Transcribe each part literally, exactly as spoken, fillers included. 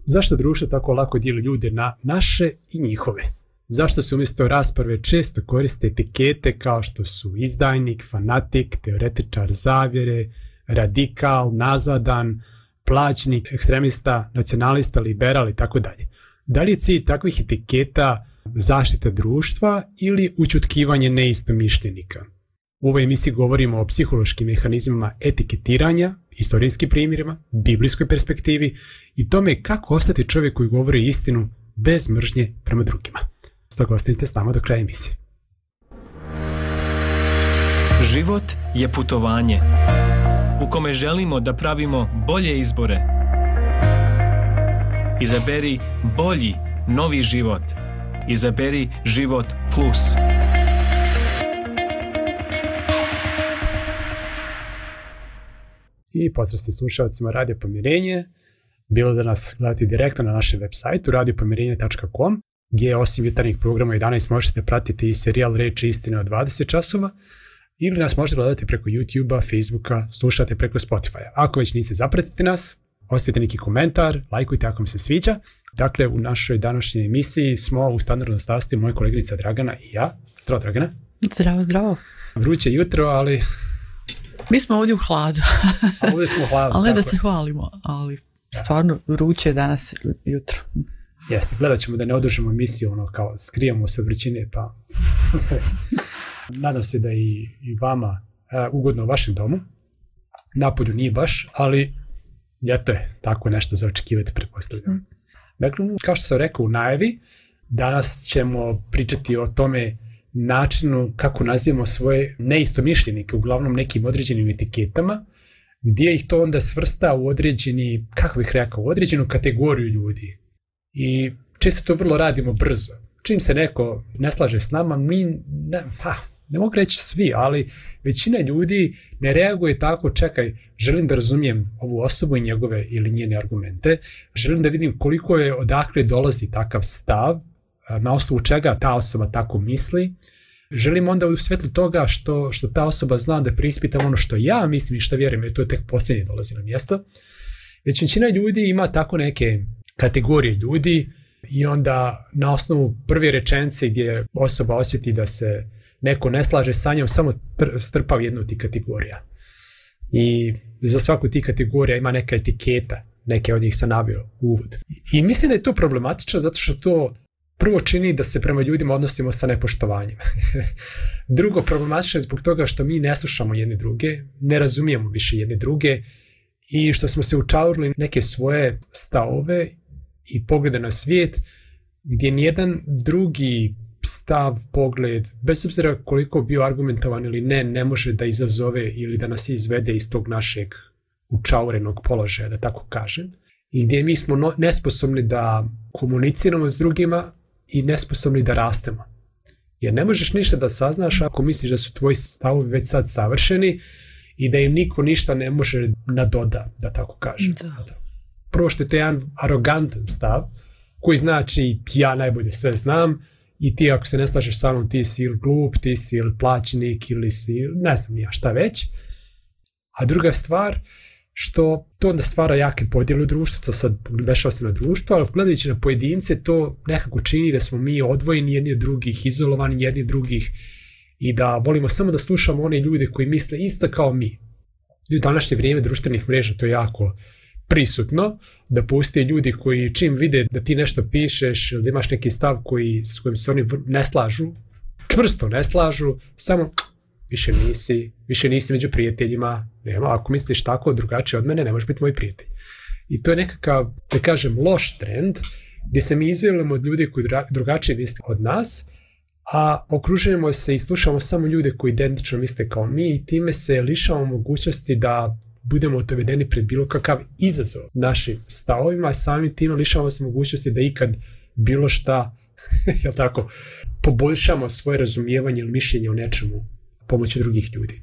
Zašto društvo tako lako dijeli ljude na naše i njihove? Zašto se umjesto rasprave često koriste etikete kao što su izdajnik, fanatik, teoretičar zavjere, radikal, nazadan, plaćnik, ekstremista, nacionalista, liberal i tako dalje? Da li je cilj takvih etiketa zaštita društva ili ućutkivanje neistomišljenika? U ovoj emisiji govorimo o psihološkim mehanizmima etiketiranja, historijskim primjerima, biblijskoj perspektivi i tome kako ostati čovjek koji govori istinu bez mržnje prema drugima. Stoga ostanite s nama do kraja emisije. Život je putovanje u kome želimo da pravimo bolje izbore. Izaberi bolji, novi život. Izaberi Život Plus. I pozdrav svim slušalcima Radio Pomirenje, bilo da nas gledate direktno na našem web sajtu radio pomirenje tačka com, gdje osim jutarnjih programa jedanaest možete pratiti i serijal Reči istine od dvadeset časova, ili nas možete gledati preko YouTubea, Facebooka, slušate preko Spotifya. Ako već niste, zapratite nas, ostavite neki komentar, lajkujte ako vam se sviđa. Dakle, u našoj današnjoj emisiji smo u standardnom sastavu moja koleginica Dragana i ja. Zdravo, Dragana. Zdravo, zdravo. Vruće jutro, ali... Mi smo ovdje u hladu. A ovdje smo u hladu. Ali ne da se hvalimo, ali stvarno vruće je danas jutro. Jeste, gledat ćemo da ne održimo emisiju, ono kao skrijamo se od vrućine, pa... Nadam se da i, i vama uh, ugodno u vašem domu. Napolju nije baš, ali ljeto je tako nešto za očekivati, pretpostavljam. Mm. Dakle, kao što sam rekao u najavi, danas ćemo pričati o tome načinu kako nazivamo svoje neistomišljenike, uglavnom nekim određenim etiketama, gdje ih to onda svrsta u određeni, kako bih rekao, u određenu kategoriju ljudi. I često to vrlo radimo brzo. Čim se neko ne slaže s nama, mi, ne, ha, ne mogu reći svi, ali većina ljudi ne reaguje tako, čekaj, želim da razumijem ovu osobu i njegove ili njene argumente, želim da vidim koliko je, odakle dolazi takav stav, na osnovu čega ta osoba tako misli. Želim onda u svetlu toga što, što ta osoba zna da preispitam ono što ja mislim i što vjerujem, jer to je tek posljednje dolazi na mjesto. Već većina ljudi ima tako neke kategorije ljudi i onda na osnovu prve rečenice gdje osoba osjeti da se neko ne slaže sa njom, samo tr- strpa jednu od tih kategorija. I za svaku tih kategorija ima neka etiketa, neke od njih sam naveo u uvod. I mislim da je to problematično zato što to prvo čini da se prema ljudima odnosimo sa nepoštovanjem. Drugo, problematično je zbog toga što mi ne slušamo jedne druge, ne razumijemo više jedne druge i što smo se učaurili neke svoje stavove i poglede na svijet gdje nijedan drugi stav, pogled, bez obzira koliko bio argumentovan ili ne, ne može da izazove ili da nas izvede iz tog našeg učaurenog položaja, da tako kažem. I gdje mi smo no, nesposobni da komuniciramo s drugima i nesposobni da rastemo. Jer ne možeš ništa da saznaš ako misliš da su tvoji stavovi već sad savršeni i da im niko ništa ne može nadoda, da tako kažem. Da. Prvo što je to jedan arogantan stav koji znači ja najbolje sve znam i ti ako se ne slažeš sa mnom ti si ili glup, ti si ili plaćnik ili si ne znam nija šta već. A druga stvar što to onda stvara jake podjele u društvu, to sad dešava se na društvo, ali gledajući na pojedince to nekako čini da smo mi odvojeni jedni od drugih, izolovani jedni od drugih i da volimo samo da slušamo one ljude koji misle isto kao mi. I u današnje vrijeme društvenih mreža to je jako prisutno, da postoje ljudi koji čim vide da ti nešto pišeš ili da imaš neki stav koji, s kojim se oni ne slažu, čvrsto ne slažu, samo više nisi, više nisi među prijateljima, nema, ako misliš tako drugačije od mene, ne možeš biti moj prijatelj. I to je nekakav, da kažem, loš trend, gdje se mi izolujemo od ljudi koji drugačije misle od nas, a okružujemo se i slušamo samo ljude koji identično misle kao mi i time se lišamo mogućnosti da budemo dovedeni pred bilo kakav izazov našim stavovima, a samim time lišamo se mogućnosti da ikad bilo šta, jel tako, poboljšamo svoje razumijevanje ili mišljenje o nečemu pomoću drugih ljudi.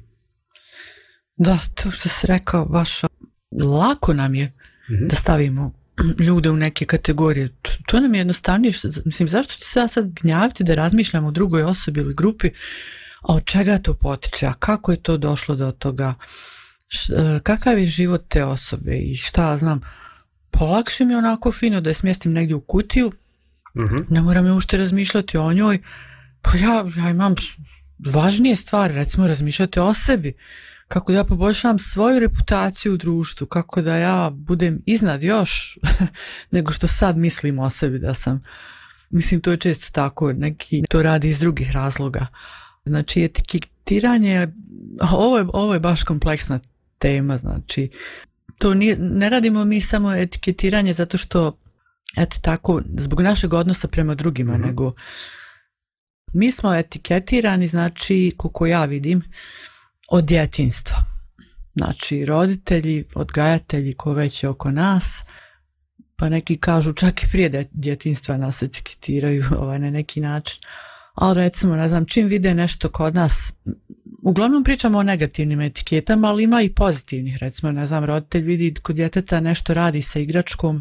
Da, to što si rekao, baš lako nam je mm-hmm. da stavimo ljude u neke kategorije. To, to nam je jednostavnije. Mislim, zašto ću se ja sad gnjaviti da razmišljam o drugoj osobi ili grupi, a od čega to potiče, a kako je to došlo do toga, Š, kakav je život te osobe i šta znam, polakše mi onako fino da je smjestim negdje u kutiju, mm-hmm. ne moram je ušte razmišljati o njoj, pa ja, ja imam važnije stvari, recimo razmišljati o sebi, kako da ja poboljšavam svoju reputaciju u društvu, kako da ja budem iznad još nego što sad mislim o sebi da sam. Mislim, to je često tako, neki to radi iz drugih razloga. Znači, etiketiranje, ovo je, ovo je baš kompleksna tema, znači, to nije, ne radimo mi samo etiketiranje zato što, eto tako, zbog našeg odnosa prema drugima, mm-hmm. nego mi smo etiketirani, znači, koliko ja vidim, od djetinjstva. Znači, roditelji, odgajatelji, ko već je oko nas, pa neki kažu čak i prije djetinjstva nas etiketiraju ovaj, na neki način. Ali recimo, ne znam, čim vide nešto kod nas, uglavnom pričamo o negativnim etiketama, ali ima i pozitivnih. Recimo, ne znam, roditelj vidi kod djeteta nešto radi sa igračkom,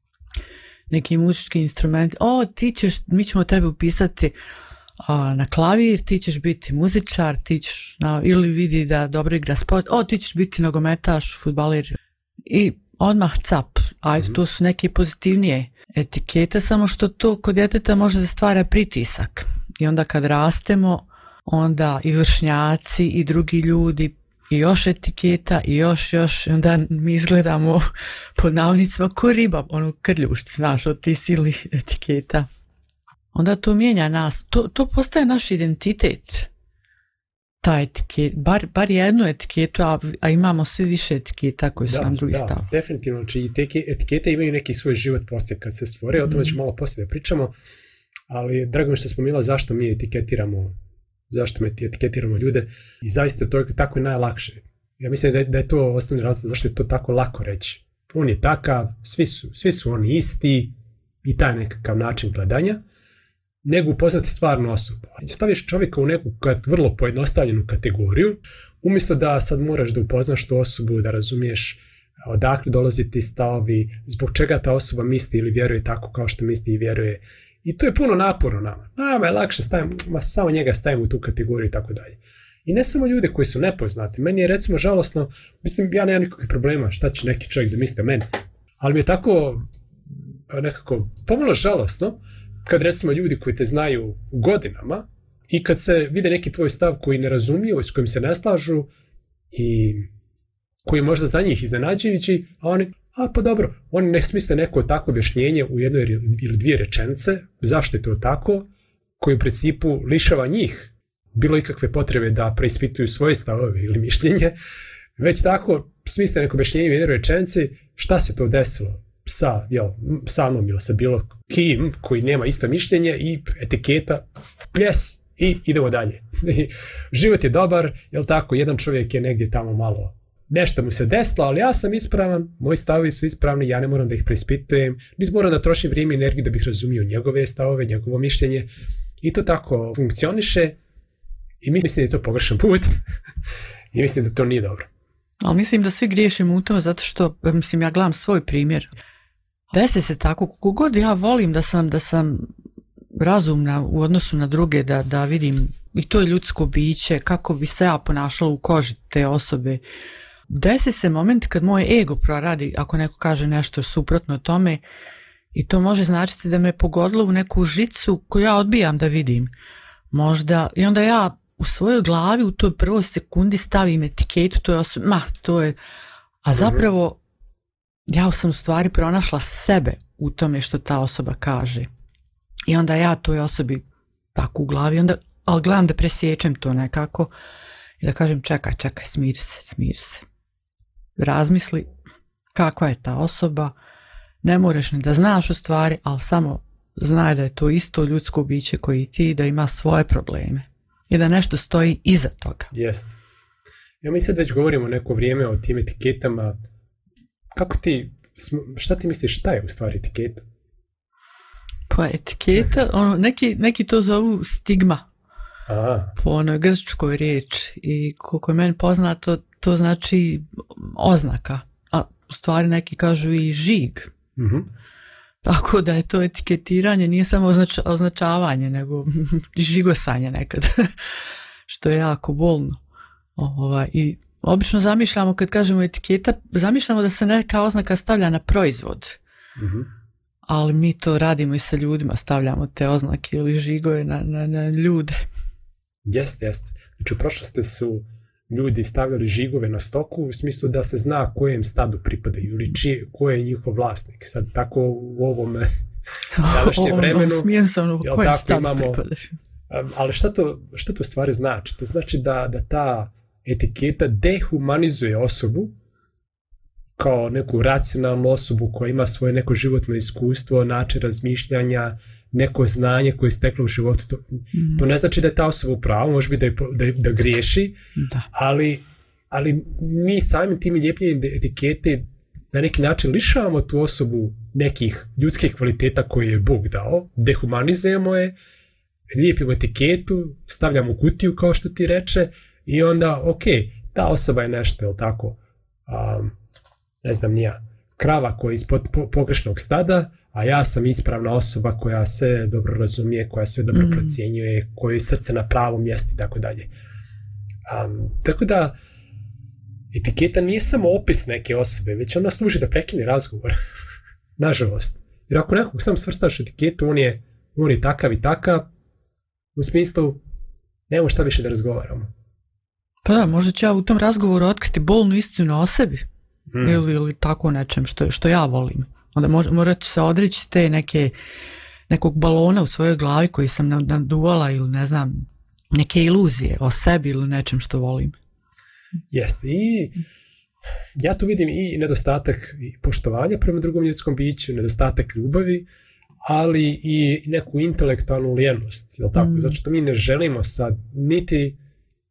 neki muzički instrument, o, ti ćeš, mi ćemo tebe upisati a, na klavir, ti ćeš biti muzičar, ti ćeš, na, ili vidi da dobro igra sport, o, ti ćeš biti nogometaš, fudbaler. I odmah cap, ajde, mm-hmm. to su neke pozitivnije etikete, samo što to kod djeteta može da stvara pritisak. I onda kad rastemo, onda i vršnjaci i drugi ljudi i još etiketa i još, još, onda mi izgledamo pod navodnicima ko riba, ono krljušt, znaš, od ti silni etiketa. Onda to mijenja nas, to, to postaje naš identitet. Ta etiket, bar, bar jednu etiketu, a, a imamo sve više etiketa koji su da, nam drugi da, stav. Da, definitivno, znači i te etikete imaju neki svoj život poslije kad se stvore, mm. o tome ćemo malo poslije da pričamo, ali drago mi što smo imali zašto mi etiketiramo, zašto mi etiketiramo ljude i zaista to je tako i najlakše. Ja mislim da je, da je to osnovni razlog zašto je to tako lako reći. On je takav, svi su, svi su oni isti i taj nekakav način gledanja, nego upoznati stvarnu osobu. Staviš čovjeka u neku vrlo pojednostavljenu kategoriju, umjesto da sad moraš da upoznaš tu osobu, da razumiješ odakle dolazi ti stavovi, zbog čega ta osoba misli ili vjeruje tako kao što misli i vjeruje. I to je puno naporno nama. Nama je lakše stavim, ma samo njega stavim u tu kategoriju i tako dalje. I ne samo ljude koji su nepoznati. Meni je recimo žalosno, mislim ja nemam nikakvih problema šta će neki čovjek da misli o meni, ali mi je tako nekako pomalo žalosno kad recimo ljudi koji te znaju godinama i kad se vide neki tvoj stav koji ne razumiju i s kojim se ne slažu i koji je možda za njih iznenađujući, a oni, a pa dobro, oni ne smisle neko tako objašnjenje u jednoj ili dvije rečenice, zašto je to tako, koji u principu lišava njih bilo ikakve potrebe da preispituju svoje stavove ili mišljenje, već tako smisle neko objašnjenje u jednoj rečenici, šta se to desilo sa, jel, sa mnom ili sa bilo kim koji nema isto mišljenje i etiketa, pljes i idemo dalje. Život je dobar, jel tako, jedan čovjek je negdje tamo malo, nešto mu se desilo, ali ja sam ispravan, moji stavovi su ispravni, ja ne moram da ih preispitujem, niti moram da trošim vrijeme i energiju da bih razumio njegove stavove, njegovo mišljenje i to tako funkcioniše i mislim da je to pogrešan put i mislim da to nije dobro. Ali mislim da svi griješimo u tome zato što, mislim, ja gledam svoj primjer. Desi se tako, kako god ja volim da sam, da sam razumna u odnosu na druge, da, da vidim i to je ljudsko biće, kako bi se ja ponašala u koži te osobe. Desi se moment kad moj ego proradi, ako neko kaže nešto suprotno tome, i to može značiti da me pogodilo u neku žicu koju ja odbijam da vidim. Možda, i onda ja u svojoj glavi u toj prvoj sekundi stavim etiketu toj osobi, ma, to je, a zapravo ja sam u stvari pronašla sebe u tome što ta osoba kaže. I onda ja toj osobi tako u glavi, onda, ali gledam da presjećem to nekako i da kažem čekaj, čekaj, smiri se, smiri se. Razmisli kakva je ta osoba, ne moraš ni da znaš u stvari, ali samo znaj da je to isto ljudsko biće koji ti, da ima svoje probleme i da nešto stoji iza toga. Jeste. Ja mi sad već govorimo neko vrijeme o tim etiketama. Kako ti, šta ti misliš, šta je u stvari etiketa? Pa etiketa, ono, neki, neki to zovu stigma. Aha. Po onoj grčkoj riječi i koliko je meni poznato, to znači oznaka, a u stvari neki kažu i žig. Mhm. Tako da je to etiketiranje nije samo označ, označavanje, nego žigosanje nekad, što je jako bolno. Ovaj, i obično zamišljamo, kad kažemo etiketa, zamišljamo da se neka oznaka stavlja na proizvod. Mhm. Ali mi to radimo i sa ljudima, stavljamo te oznake ili žigove na, na, na ljude. Jeste, jeste. Znači u prošlosti su ljudi stavljali žigove na stoku u smislu da se zna kojem stadu pripadaju ili čije, ko je njihov vlasnik. Sad tako u ovom sadašnjem vremenu smijem sam u kojem stadu imamo, pripadaš. Ali šta to, šta to stvari znači? To znači da, da ta etiketa dehumanizuje osobu kao neku racionalnu osobu koja ima svoje neko životno iskustvo, način razmišljanja, neko znanje koje je steklo u životu. To, mm. to ne znači da je ta osoba u pravu, može biti da, da, da griješi, da. Ali, ali mi samim tim lijepljenjem etikete na neki način lišavamo tu osobu nekih ljudskih kvaliteta koje je Bog dao, dehumanizujemo je, lijepimo etiketu, stavljamo u kutiju kao što ti reče i onda, ok, ta osoba je nešto, je li tako, um, ne znam nija, krava koja je ispod po, pogrešnog stada, a ja sam ispravna osoba koja sve dobro razumije, koja sve dobro mm. procjenjuje, koja je srce na pravom mjestu i tako dalje. Um, tako da, etiketa nije samo opis neke osobe, već ona služi da prekine razgovor. Nažalost. Jer ako nekog sam svrstaš etiketu, on je, on je takav i takav, u smislu, nemamo šta više da razgovaramo. Pa da, možda ću ja u tom razgovoru otkriti bolnu istinu o sebi. Mm. Ili, ili tako nečem što, što ja volim. Onda mož, morat ću se odreći te neke, nekog balona u svojoj glavi koji sam naduvala ili ne znam, neke iluzije o sebi ili nečem što volim. Jeste. I ja tu vidim i nedostatak poštovanja prema drugom ljudskom biću, nedostatak ljubavi, ali i neku intelektualnu lijenost. Jel tako? Mm. Zato što mi ne želimo sad niti,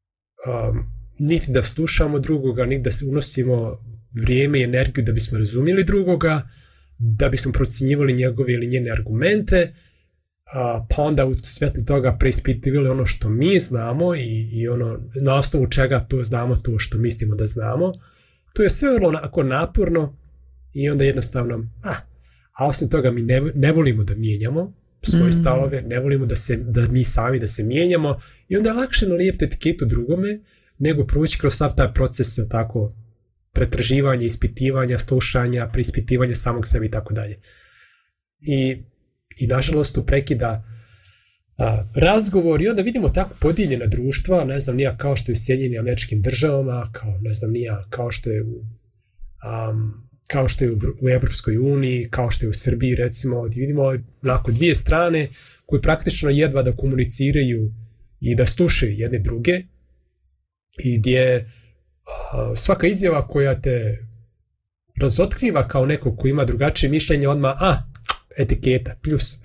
um, niti da slušamo drugoga, niti da se unosimo vrijeme i energiju da bismo razumjeli drugoga, da bismo procjenjivali njegove ili njene argumente, a, pa onda u svjetlu toga preispitivali ono što mi znamo i, i ono na osnovu čega to znamo, to što mislimo da znamo. To je sve vrlo onako naporno i onda jednostavno, a, a osim toga mi ne, ne volimo da mijenjamo svoje mm. stavove, ne volimo da, se, da mi sami da se mijenjamo i onda je lakše nalijepiti etiketu drugome nego proći kroz sav taj proces tako pretraživanja, ispitivanja, slušanja, preispitivanja samog sebe i tako dalje. I, i nažalost tu prekida a, razgovor i onda vidimo tako podijeljena društva, ne znam nija kao što je u Sjedinjenim Američkim Državama, kao ne znam nija kao što je u, um, kao što je u, u Evropskoj uniji, kao što je u Srbiji recimo, gdje vidimo onako dvije strane koje praktično jedva da komuniciraju i da slušaju jedne druge i gdje svaka izjava koja te razotkriva kao neko koji ima drugačije mišljenje, odmah, a, etiketa, plus.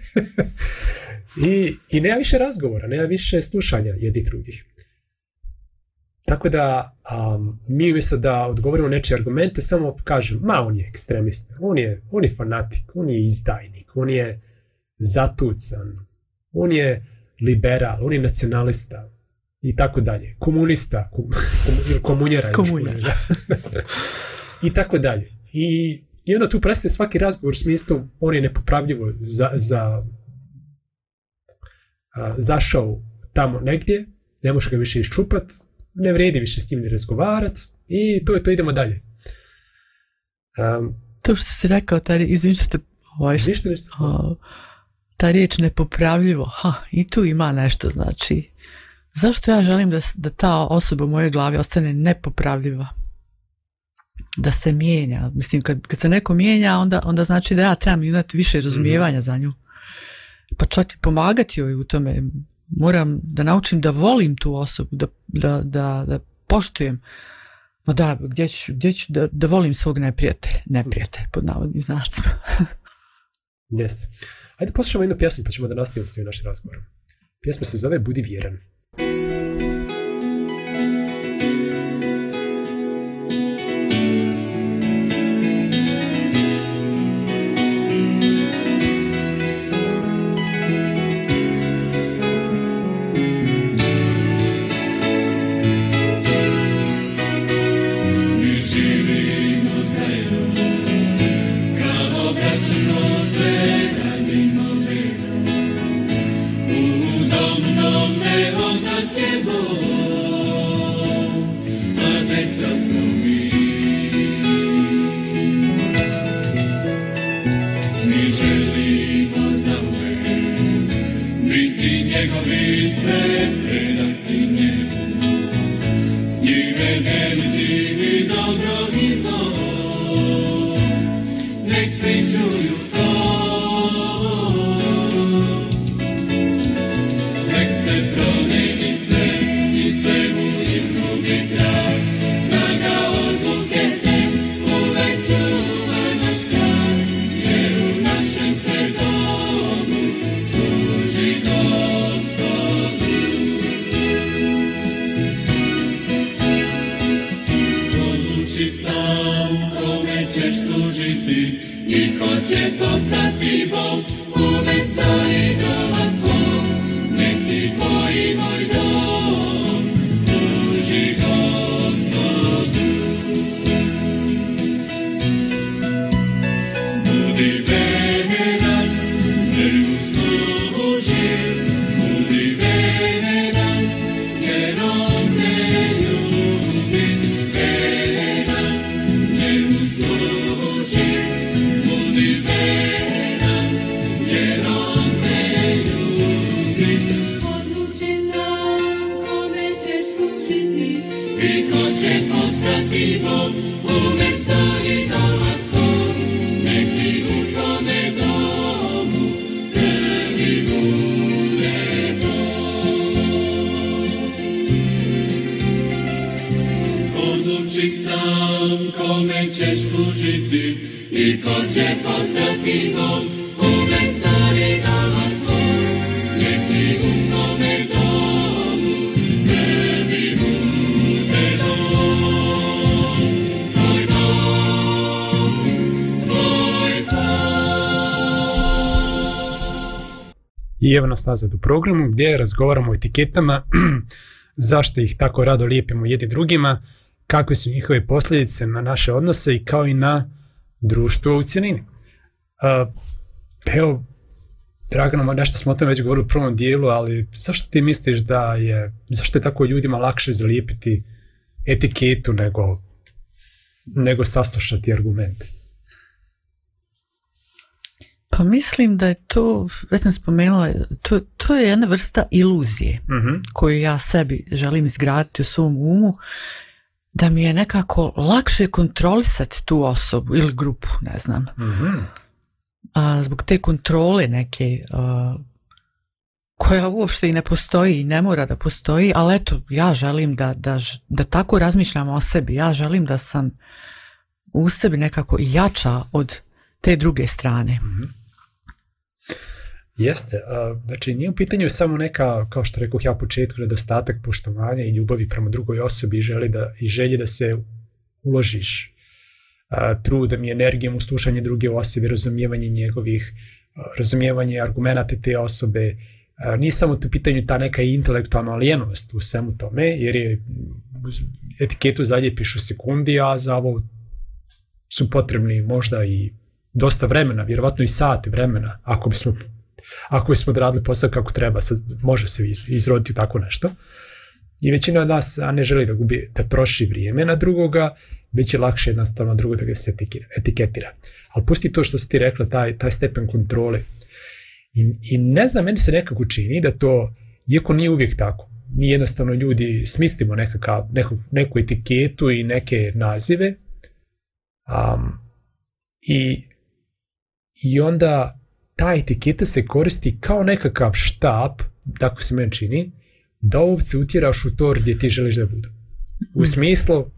I, I nema više razgovora, nema više slušanja jednih drugih. Tako da um, mi umjesto da odgovorimo nečije argumente, samo kažem, ma on je ekstremista, on je, on je fanatik, on je izdajnik, on je zatucan, on je liberal, on je nacionalista, i tako dalje, komunista, kom, kom, komunjera, komunjera. I tako dalje. I, i onda tu prestaje svaki razgovor u smislu, on je nepopravljivo za, za, a, zašao tamo negdje, ne može ga više iščupat, ne vredi više s tim ne razgovarat i to je to, idemo dalje. Um, to što si rekao, taj, izvim što te, ovaj, što, ništa, ništa, o, ta riječ nepopravljivo, ha, i tu ima nešto, znači, zašto ja želim da, da ta osoba u mojoj glavi ostane nepopravljiva? Da se mijenja. Mislim, kad, kad se neko mijenja, onda, onda znači da ja trebam imati više razumijevanja mm-hmm. za nju. Pa čak i pomagati joj u tome. Moram da naučim da volim tu osobu, da, da, da, da poštujem. No da, gdje ću, gdje ću da, da volim svog neprijatelja. Neprijatelja, pod navodnim znacima. Jeste. Ajde poslušamo jednu pjesmu, pa ćemo da nastavimo s ovim našim razgovorom. Pjesma se zove Budi vjeran. Udom, dom, ne, ti Bog umjesto idola tvog, nek ti tvoj moj dom služi Gospodu. Budi veran, jer mu služi, budi veran, jer on te ljubi. Veran, jer mu služi, budi veran, jer on te ljubi. Odluči sam kome ćeš služiti i ko će postati Bog umjesto idola tvog, nek ti u tvome domu prvi bude Bog. Odluči sam kome ćeš služiti i ko će postati Bog umjesto idola tvog, nek ti u tvome domu prvi bude Bog. Tvoj dom, tvoj dom. I evo nas nazad u programu gdje razgovaramo o etiketama, zašto ih tako rado lijepimo jedni drugima, kakve su njihove posljedice na naše odnose i kao i na društvo u cjelini. Uh, evo, Dragana, nešto smo o tome već govorili u prvom dijelu, ali zašto ti misliš da je, zašto je tako ljudima lakše zalijepiti etiketu nego, nego saslušati argument? Pa mislim da je to, već sam spomenula, to, to je jedna vrsta iluzije Mm-hmm. koju ja sebi želim izgraditi u svom umu, da mi je nekako lakše kontrolisati tu osobu ili grupu, ne znam. Mm-hmm. A, zbog te kontrole neke, a, koja uopšte i ne postoji i ne mora da postoji, ali eto, ja želim da, da, ž- da tako razmišljam o sebi. Ja želim da sam u sebi nekako jača od te druge strane. Jeste, a, znači nije u pitanju samo neka, kao što rekoh ja u početku, nedostatak poštovanja i ljubavi prema drugoj osobi i, želi da, i želje da se uložiš a, trudom i energijom u slušanje druge osobe, razumijevanje njegovih, a, razumijevanje argumenata te osobe. A, nije samo u pitanju ta neka intelektualna alijenost u svemu tome, jer je etiketu zaljepiš u sekundi, a za ovo su potrebni možda i dosta vremena, vjerovatno i sati vremena, ako bismo ako bismo radili posao kako treba, sad može se izroditi tako nešto. I većina od nas a ne želi da gubi, da troši vrijeme na drugoga, već je lakše jednostavno drugo da ga se etiketira. Ali pusti to što si ti rekla, taj, taj stepen kontrole. I, I ne znam, meni se nekako čini da to, iako nije uvijek tako, mi jednostavno ljudi smislimo nekakav, neku, neku etiketu i neke nazive um, i, i onda ta etiketa se koristi kao nekakav štap, tako se meni čini, da ovce utjeraš u tor gdje ti želiš da budu. U smislu,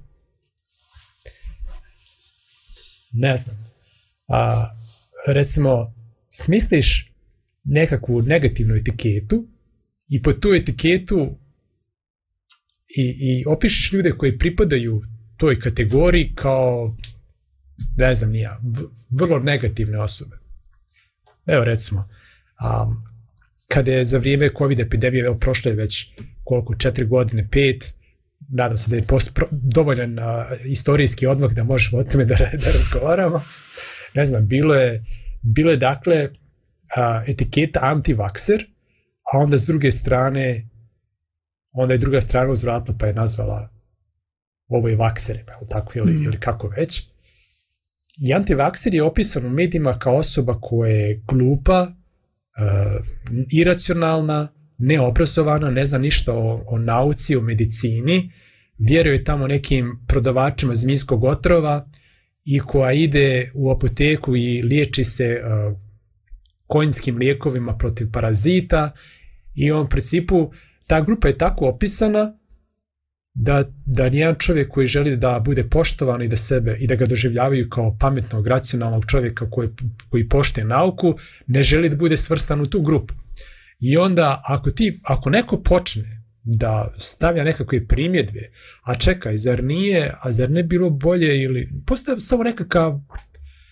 ne znam, a, recimo, smisliš nekakvu negativnu etiketu i po tu etiketu i, i opišeš ljude koji pripadaju toj kategoriji kao, ne znam, nija, vrlo negativne osobe. Evo recimo, um, kada je za vrijeme COVID epidemije, evo prošlo je već koliko, četiri godine, pet, nadam se da je post, pro, dovoljan uh, istorijski odmak da možemo o tome da, da razgovaramo. Ne znam, bilo je, bilo je dakle uh, etiketa anti-vakser, a onda s druge strane, onda je druga strana uzvratila pa je nazvala ovo je vakserima, ili tako, ili, mm. ili kako već. I antivakser je opisan u medijima kao osoba koja je glupa, uh, iracionalna, neobrazovana, ne zna ništa o, o nauci, o medicini, vjeruje tamo nekim prodavačima zmijskog otrova i koja ide u apoteku i liječi se uh, konjskim lijekovima protiv parazita i on u principu, ta grupa je tako opisana da, da nijedan čovjek koji želi da bude poštovan i da sebe i da ga doživljavaju kao pametnog, racionalnog čovjeka koji, koji poštuje nauku, ne želi da bude svrstan u tu grupu. I onda ako, ti, ako neko počne da stavlja nekakve primjedbe, a čekaj, zar nije, a zar ne bilo bolje ili postavi samo nekakav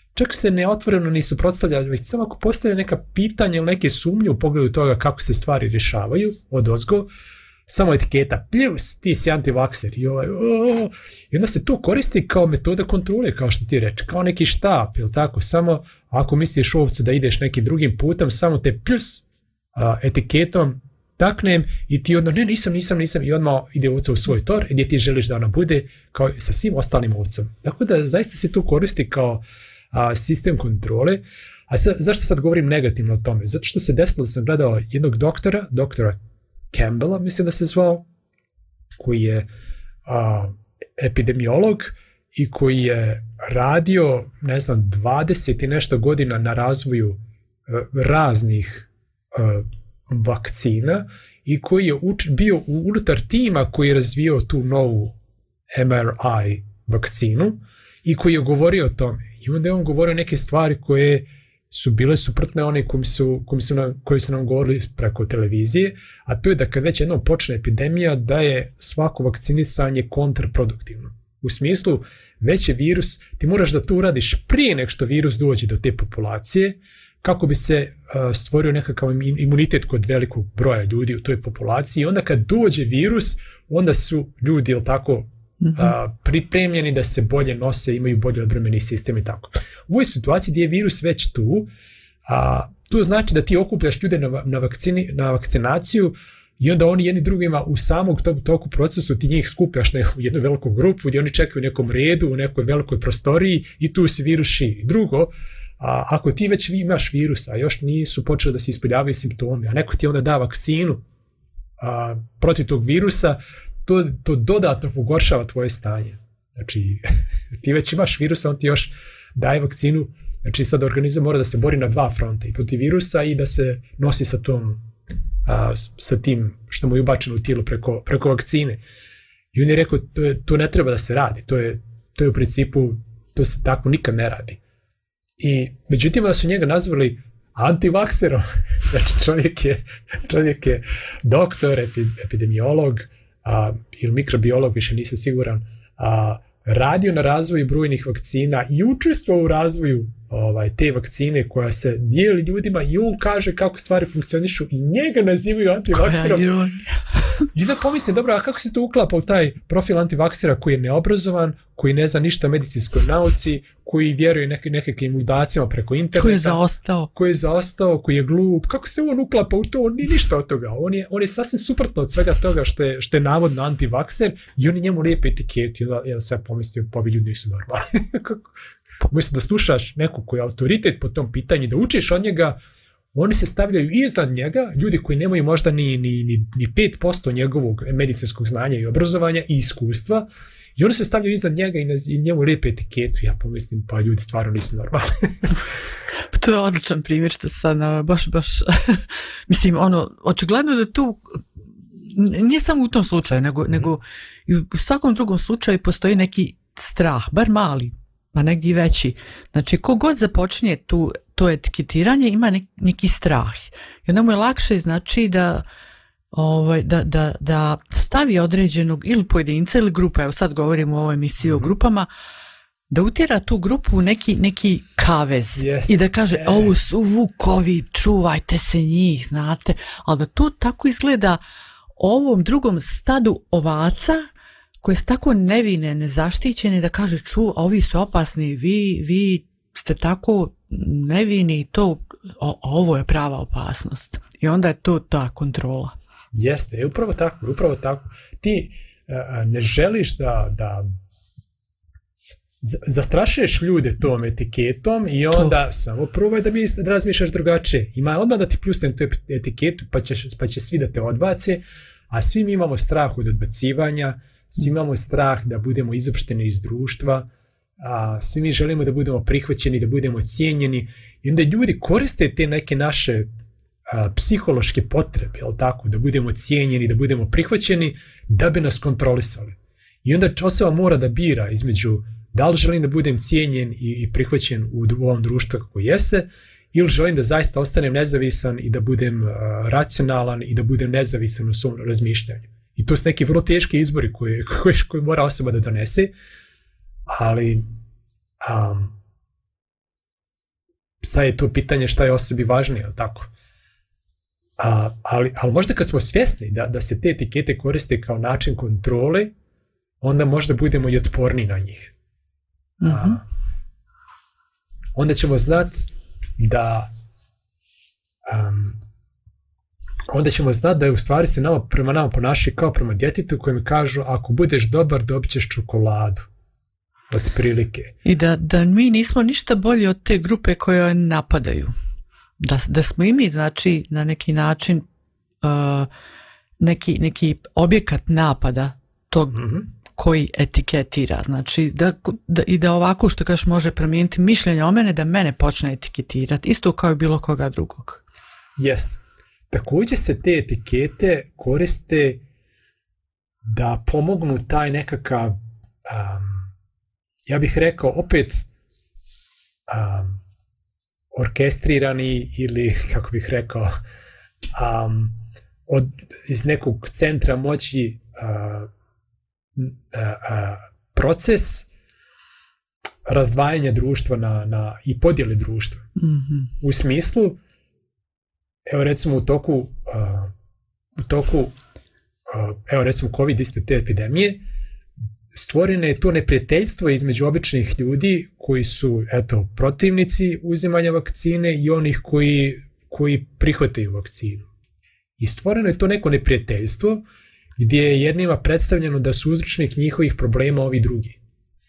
čak se ne otvoreno ni suprotstavlja, već samo ako postavlja neka pitanja ili neke sumnje u pogledu toga kako se stvari rješavaju od ozgo, samo etiketa plus, ti si antivakser i ovaj, o, i onda se to koristi kao metoda kontrole, kao što ti reče, kao neki štap, ili tako, samo ako misliš ovcu da ideš nekim drugim putem, samo te plus a, etiketom taknem i ti onda, ne, nisam, nisam, nisam, i odmah ide ovca u svoj tor gdje ti želiš da ona bude kao sa svim ostalim ovcom. Tako da zaista se to koristi kao a, sistem kontrole. A sa, zašto sad govorim negativno o tome? Zato što se desilo, sam gledao jednog doktora, doktora Campbella, mislim da se zvao, koji je a, epidemiolog i koji je radio, ne znam, dvadeset i nešto godina na razvoju a, raznih a, vakcina i koji je uč, bio unutar tima koji je razvio tu novu em er i vakcinu i koji je govorio o tome. I onda je on govorio neke stvari koje su bile suprotne one koji su, koji su, nam, koji su nam govorili preko televizije, a to je da kad već jednom počne epidemija, da je svako vakcinisanje kontraproduktivno. U smislu, već je virus, ti moraš da to uradiš prije nek što virus dođe do te populacije, kako bi se uh, stvorio nekakav imunitet kod velikog broja ljudi u toj populaciji. I onda kad dođe virus, onda su ljudi, ili tako, mm-hmm. uh, pripremljeni da se bolje nose, imaju bolje odbrambeni sistem i tako. U ovoj situaciji gdje je virus već tu, a, to znači da ti okupljaš ljude na, na, vakcini, na vakcinaciju i onda oni jedni drugima u samog tog toku procesu ti njih skupljaš na jednu veliku grupu gdje oni čekaju u nekom redu, u nekoj velikoj prostoriji i tu se virus širi. Drugo, a, ako ti već imaš virus, a još nisu počeli da se ispoljavaju simptomi, a neko ti onda da vakcinu a, protiv tog virusa, to, to dodatno pogoršava tvoje stanje. Znači, ti već imaš virusa, on ti još daje vakcinu, znači sad organizam mora da se bori na dva fronta, i protiv virusa i da se nosi sa tom, a, sa tim što mu je ubačeno u tijelo preko, preko vakcine. I on je rekao, to, je, to ne treba da se radi, to je, to je u principu, to se tako nikad ne radi. I međutim da su njega nazvali antivakserom, znači čovjek je, čovjek je doktor, epi, epidemiolog, a, ili mikrobiolog, više nisam siguran, a, radio na razvoju brojnih vakcina i učestvovao u razvoju ovaj, te vakcine koja se dijeli ljudima i on kaže kako stvari funkcionišu i njega nazivaju antivakserom. I da pomislim, dobro, a kako se to uklapa u taj profil antivaksera koji je neobrazovan, koji ne zna ništa o medicinskoj nauci, koji vjeruje neke, nekakvim ludacima preko interneta. Koji je zaostao. Koji je zaostao, koji je glup. Kako se on uklapa u to? On nije ništa od toga. On je, on je sasvim suprotno od svega toga što je, što je navodno antivakser i oni njemu lijepe etiketu. I onda sam pomislio, pa ovi ljudi nisu normalni. Mislim da slušaš nekog koji je autoritet po tom pitanju, da učiš od njega, oni se stavljaju iznad njega, ljudi koji nemaju možda ni, ni, ni, ni pet posto njegovog medicinskog znanja i obrazovanja i iskustva, i oni se stavljaju iznad njega i, na, i njemu lijepe etiketu. Ja pomislim, pa ljudi stvarno nisu normalni. To je odličan primjer što sad baš, baš, mislim, ono, očigledno da tu, nije samo u tom slučaju, nego, mm. nego i u svakom drugom slučaju postoji neki strah, bar mali, pa neki veći. Znači, kogod započinje tu, to etiketiranje ima neki, neki strah. I onda mu je lakše, znači, da, ovaj, da, da, da stavi određenog ili pojedinca ili grupa, evo sad govorimo o ovoj emisiji mm-hmm. o grupama, da utjera tu grupu u neki, neki kavez yes. i da kaže, yeah. ovo su vukovi, čuvajte se njih, znate, ali da to tako izgleda ovom drugom stadu ovaca koje su tako nevine, nezaštićene, da kaže, ču, ovi su opasni, vi, vi ste tako nevini, to, o, ovo je prava opasnost. I onda je to ta kontrola. Jeste, je upravo tako, upravo tako. Ti uh, ne želiš da, da zastrašuješ ljude tom etiketom i onda to. Samo probaj da mi da razmišljaš drugačije. Ima odmah da ti pljusnem tu etiketu pa, ćeš, pa će svi da te odbace, a svi mi imamo strah od odbacivanja, svi imamo strah da budemo izopšteni iz društva, a svi mi želimo da budemo prihvaćeni, da budemo cijenjeni i onda ljudi koriste te neke naše a, psihološke potrebe, jel tako, da budemo cijenjeni, da budemo prihvaćeni, da bi nas kontrolisali. I onda osoba mora da bira između da li želim da budem cijenjen i, i prihvaćen u, u ovom društvu kako jese, ili želim da zaista ostanem nezavisan i da budem a, racionalan i da budem nezavisan u svom razmišljanju. I to su neki vrlo teški izbori koje, koje, koje mora osoba da donese, ali um, sad je to pitanje šta je osobi važnije, ali tako? A, ali, ali možda kad smo svjesni da, da se te etikete koriste kao način kontrole, onda možda budemo i otporni na njih. Mm-hmm. A, onda ćemo znati da um, onda ćemo znati da je u stvari se nama, prema nama ponašaju kao prema djetetu koji mi kažu ako budeš dobar dobit ćeš čokoladu. Od prilike. I da, da mi nismo ništa bolji od te grupe koje napadaju. Da, da smo i mi, znači, na neki način uh, neki, neki objekat napada tog mm-hmm. koji etiketira. Znači, da, da, i da ovako što kažeš može promijeniti mišljenje o mene, da mene počne etiketirati. Isto kao i bilo koga drugog. Jest. Također se te etikete koriste da pomognu taj nekakav um, ja bih rekao opet um, orkestrirani ili kako bih rekao um, od, iz nekog centra moći uh, uh, uh, proces razdvajanja društva na, na, i podjele društva. Mm-hmm. U smislu, evo recimo u toku uh, u toku uh, evo recimo COVID isto te epidemije, stvoreno je to neprijateljstvo između običnih ljudi koji su eto protivnici uzimanja vakcine i onih koji, koji prihvataju vakcinu. I stvoreno je to neko neprijateljstvo gdje je jednima predstavljeno da su uzročnik njihovih problema ovi drugi.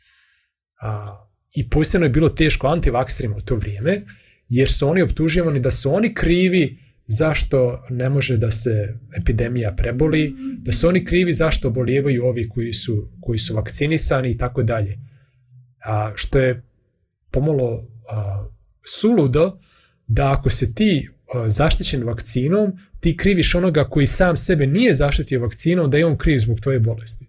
A, I posebno je bilo teško antivakserima u to vrijeme, jer su oni optuživani da su oni krivi zašto ne može da se epidemija preboli, da su oni krivi zašto obolijevaju ovi koji su, koji su vakcinisani i tako dalje. A, što je pomalo a, suludo da ako se ti a, zaštićen vakcinom, ti kriviš onoga koji sam sebe nije zaštitio vakcinom, da je on kriv zbog tvoje bolesti.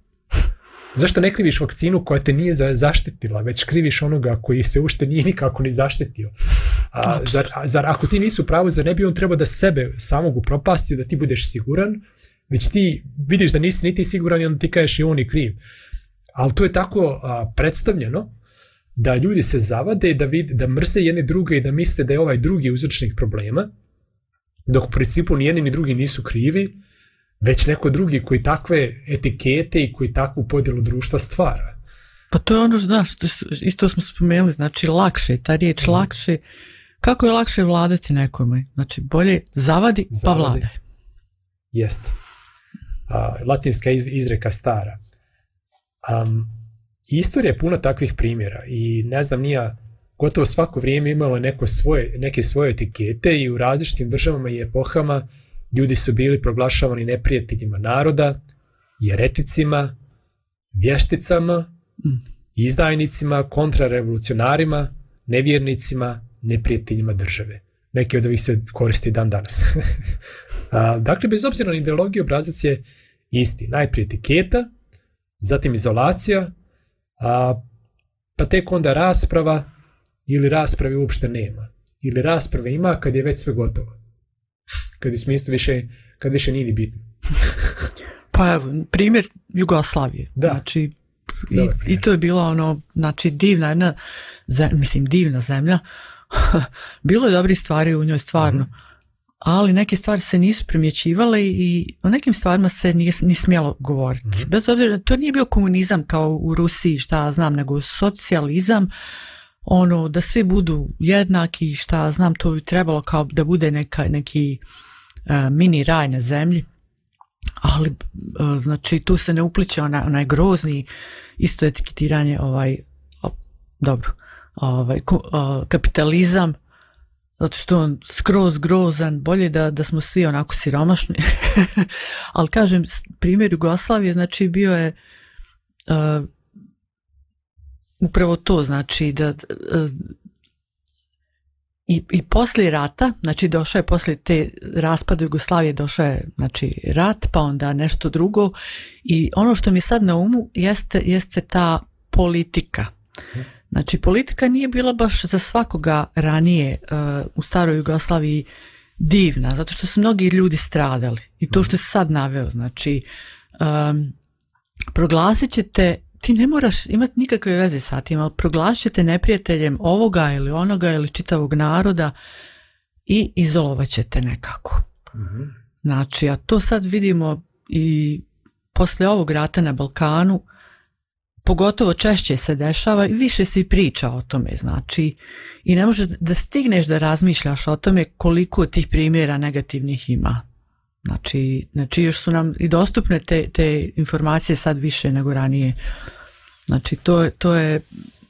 Zašto ne kriviš vakcinu koja te nije zaštitila, već kriviš onoga koji se ušte nije nikako ni zaštitio? A, zar, a, zar ako ti nisu pravo, zar ne bi on trebao da sebe samog upropasti, da ti budeš siguran, već ti vidiš da nisi niti siguran i onda ti kažeš i on je kriv. Ali to je tako a, predstavljeno da ljudi se zavade, da, vid, da mrze jedni druge i da misle da je ovaj drugi uzročnik problema, dok u principu ni jedni ni drugi nisu krivi, već neko drugi koji takve etikete i koji takvu podjelu društva stvara. Pa to je ono, znaš, isto smo spomenuli, znači lakše, ta riječ mm. lakše, kako je lakše vladati nekome? Znači bolje zavadi, zavadi. Pa vladaj. Jest. Uh, latinska iz, izreka stara. Um, istorija je puno takvih primjera i ne znam, nija gotovo svako vrijeme imalo neko svoje, neke svoje etikete i u različitim državama i epohama ljudi su bili proglašavani neprijateljima naroda, jereticima, vješticama, mm. izdajnicima, kontrarevolucionarima, nevjernicima, neprijateljima države. Neki od ovih se koristi dan danas. A, dakle, bez obzira na ideologiju, obrazac je isti. Najprije etiketa, zatim izolacija, a, pa tek onda rasprava ili rasprave uopšte nema. Ili rasprave ima kad je već sve gotovo. Kad je smislu više, kad više nije ni bitno. Pa evo, primjer Jugoslavije. Da. Znači, i, i to je bila ono, znači divna jedna, zem, mislim divna zemlja. Bilo je dobrih stvari u njoj stvarno, mm-hmm. ali neke stvari se nisu primjećivale i o nekim stvarima se nije ni smjelo govoriti. Mm-hmm. Bez obzira, to nije bio komunizam kao u Rusiji, šta znam, nego socijalizam, ono da svi budu jednaki, šta znam, to bi trebalo kao da bude neka, neki uh, mini raj na zemlji, ali uh, znači tu se ne upliče onaj, onaj grozni isto etiketiranje ovaj, oh, dobro ovaj, ku, uh, kapitalizam, zato što on skroz grozan, bolje da, da smo svi onako siromašni. Ali kažem, primjer Jugoslavije, znači bio je uh, upravo to, znači da uh, i, i poslije rata, znači došao je poslije te raspada Jugoslavije, došao je znači rat, pa onda nešto drugo i ono što mi je sad na umu jeste, jeste ta politika. Znači politika nije bila baš za svakoga ranije uh, u staroj Jugoslaviji divna, zato što su mnogi ljudi stradali i to što se sad naveo, znači um, proglasit ćete ti ne moraš imati nikakve veze sa tim, ali proglašite neprijateljem ovoga ili onoga ili čitavog naroda i izolovat ćete nekako. Mm-hmm. Znači, a to sad vidimo i posle ovog rata na Balkanu, pogotovo češće se dešava i više se i priča o tome, znači, i ne možeš da stigneš da razmišljaš o tome koliko tih primjera negativnih ima. Znači, znači još su nam i dostupne te, te informacije sad više nego ranije. Znači, to je, to je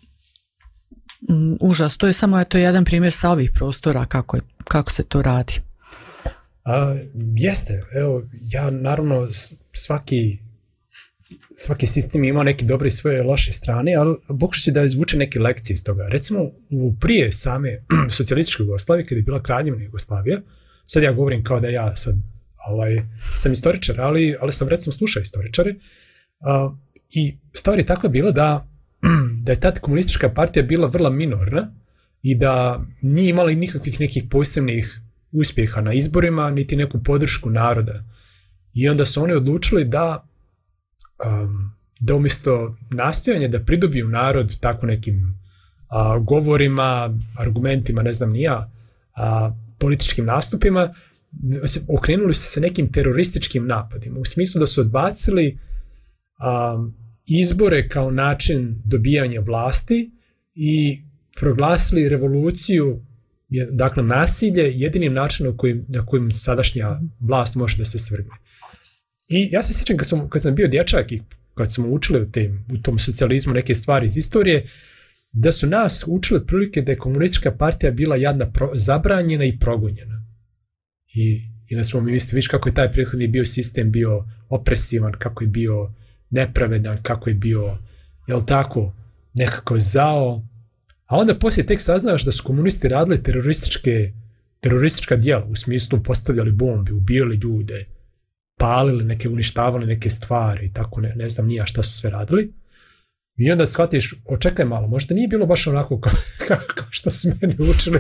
mm, užas. To je samo eto, jedan primjer sa ovih prostora kako, je, kako se to radi. A, jeste, evo, ja naravno svaki svaki sistem ima neke dobre i svoje loše strane, ali pokušat će da izvuče neke lekcije iz toga. Recimo, u prije same socijalističke Jugoslavije, kada je bila Kraljevina Jugoslavija, sad ja govorim kao da ja sad, ovaj, sam istoričar, ali, ali sam recimo slušao istoričare, uh, i stvar je takva bila da, da je tad komunistička partija bila vrlo minorna i da nije imala nikakvih nekih posebnih uspjeha na izborima, niti neku podršku naroda. I onda su oni odlučili da Um, da umjesto nastojanja da pridobiju narod tako nekim uh, govorima, argumentima, ne znam ni ja, uh, političkim nastupima, okrenuli su se nekim terorističkim napadima, u smislu da su odbacili um, izbore kao način dobijanja vlasti i proglasili revoluciju, dakle nasilje, jedinim načinom kojim, na kojim sadašnja vlast može da se svrgne. I ja se sjećam kad sam, kad sam bio dječak i kad smo učili u, tem, u tom socijalizmu neke stvari iz istorije, da su nas učili otprilike da je komunistička partija bila jadna pro, zabranjena i progonjena. I, i da smo mi mislili, viš kako je taj prethodni bio sistem bio opresivan, kako je bio nepravedan, kako je bio, jel tako, nekako zao. A onda poslije tek saznaš da su komunisti radili terorističke, teroristička djela, u smislu postavljali bombe, ubijali ljude, palili neke, uništavali neke stvari i tako, ne, ne znam nija šta su sve radili. I onda shvatiš, očekaj malo, možda nije bilo baš onako kao, kao što su meni učili.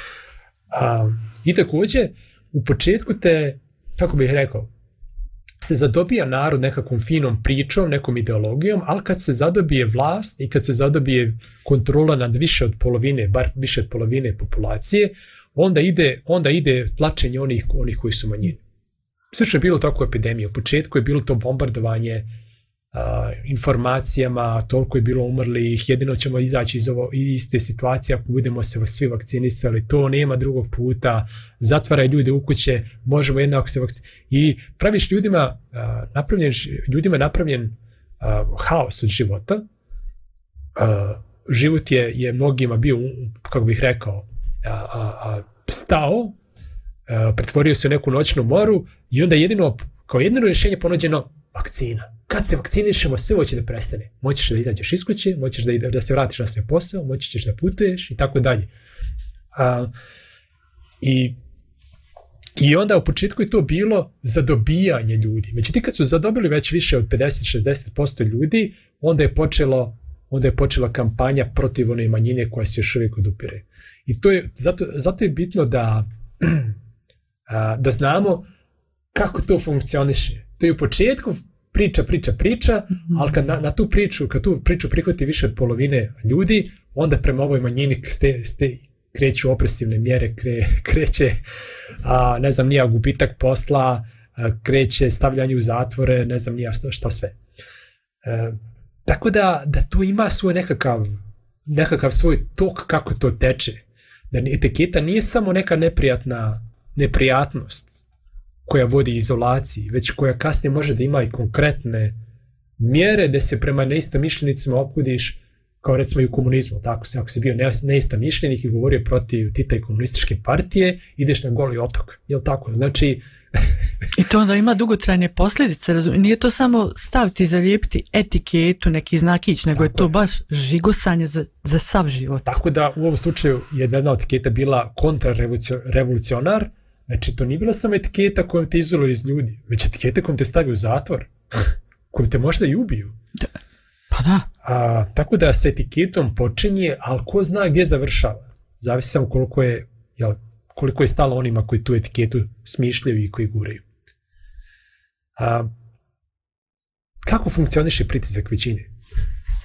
A, I također, u početku te, kako bih rekao, se zadobija narod nekakvom finom pričom, nekom ideologijom, ali kad se zadobije vlast i kad se zadobije kontrola nad više od polovine, bar više od polovine populacije, onda ide, onda ide tlačenje onih, onih koji su manjini. Slično je bilo tako u epidemiji. U početku je bilo to bombardovanje uh, informacijama, toliko je bilo umrlih, jedino ćemo izaći iz, ovo, iz te situacije ako budemo se svi vakcinisali, to nema drugog puta, zatvaraj ljude u kuće, možemo jednako se vakcinisati. I praviš ljudima, uh, napravljen, ljudima napravljen uh, haos od života. Uh, život je, je mnogima bio, kako bih rekao, uh, uh, uh, stao, Uh, pretvorio se u neku noćnu moru i onda jedino, kao jedino rješenje ponuđeno vakcina. Kad se vakcinišemo, sve hoće da prestane. Moćeš da izađeš iz kuće, moćeš da, da se vratiš na svoj posao, moći ćeš da putuješ i tako dalje. Uh, i, I onda u početku je to bilo zadobijanje ljudi. Međutim, kad su zadobili već više od pedeset do šezdeset posto ljudi, onda je počelo onda je počela kampanja protiv one manjine koja se još uvijek odupire. I to je, zato, zato je bitno da da znamo kako to funkcioniše. To je u početku priča, priča, priča, ali kad na, na tu priču, kad tu priču prihvati više od polovine ljudi, onda prema ovoj manjini ste, ste, kreću opresivne mjere, kre, kreće, a, ne znam nija, gubitak posla, a, kreće stavljanje u zatvore, ne znam nija što, što sve. E, tako da, da to ima svoj nekakav, nekakav svoj tok kako to teče. Da etiketa nije samo neka neprijatna neprijatnost koja vodi izolaciji, već koja kasnije može da ima i konkretne mjere da se prema neistomišljenicima ophudiš, kao recimo i u komunizmu. Tako se, ako si bio neistomišljenik i govorio protiv Tita i komunističke partije, ideš na Goli otok. Jel tako? Znači... I to onda ima dugotrajne posljedice, razum? Nije to samo staviti, zalijepiti etiketu, neki znakić, nego je to je. baš žigosanje za, za sav život. Tako da u ovom slučaju je jedna etiketa bila kontrarevolucionar, znači to nije bila samo etiketa kojom te izoluje iz ljudi, već etiketa kojom te stavi u zatvor, kojom te možda i ubiju. Da. Pa da. A, tako da sa etiketom počinje, ali ko zna gdje završava. Zavisi samo koliko je, jel, koliko je stalo onima koji tu etiketu smišljaju i koji guraju. A, kako funkcioniše pritisak većine?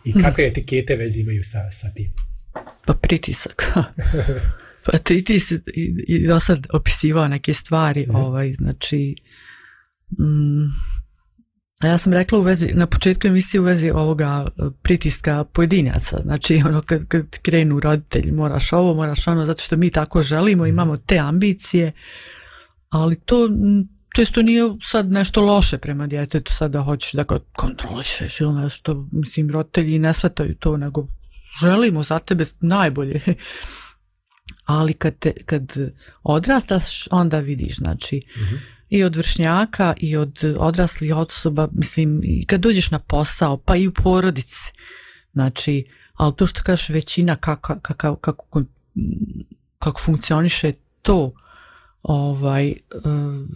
I kakve etikete veze imaju sa, sa tim? Pa pritisak. Pa ti, ti si i, i do sad opisivao neke stvari, mm. ovaj, znači, mm, a ja sam rekla u vezi, na početku emisije u vezi ovoga pritiska pojedinaca, znači ono kad, kad krenu roditelji, moraš ovo, moraš ono, zato što mi tako želimo, imamo te ambicije, ali to često nije sad nešto loše prema djetetu, sad da hoćeš da ga kontrolišeš ili nešto, mislim, roditelji ne shvataju to, nego želimo za tebe najbolje. Ali kad, te, kad odrastaš, onda vidiš, znači, mm-hmm. i od vršnjaka i od odraslih osoba, mislim, i kad dođeš na posao, pa i u porodici, znači, ali to što kažeš većina, kako, kako, kako, kako funkcioniše to, ovaj, um,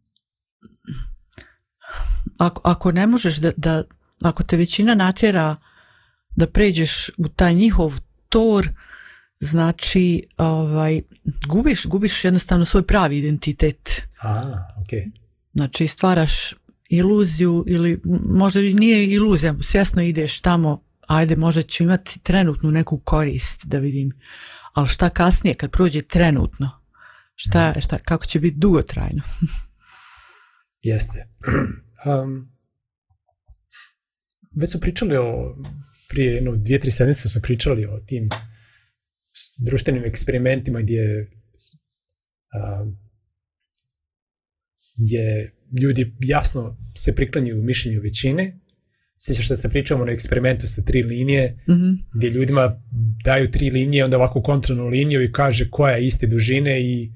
ako, ako ne možeš da, da, ako te većina natjera da pređeš u taj njihov tor, znači, ovaj, gubiš, gubiš jednostavno svoj pravi identitet. A, okay. Znači, stvaraš iluziju ili možda nije iluzija, svjesno ideš tamo, ajde, možda ću imati trenutnu neku korist da vidim, ali šta kasnije kad prođe trenutno, šta, šta, kako će biti dugotrajno. Jeste. Um, već su pričali o, prije jedno dvije, tri sedmice su pričali o tim društvenim eksperimentima gdje, um, gdje ljudi jasno se priklanjaju mišljenju većine. Sjećaš što se pričamo na eksperimentu sa tri linije, mm-hmm. gdje ljudima daju tri linije, onda ovako kontrolnu liniju i kaže koja je iste dužine i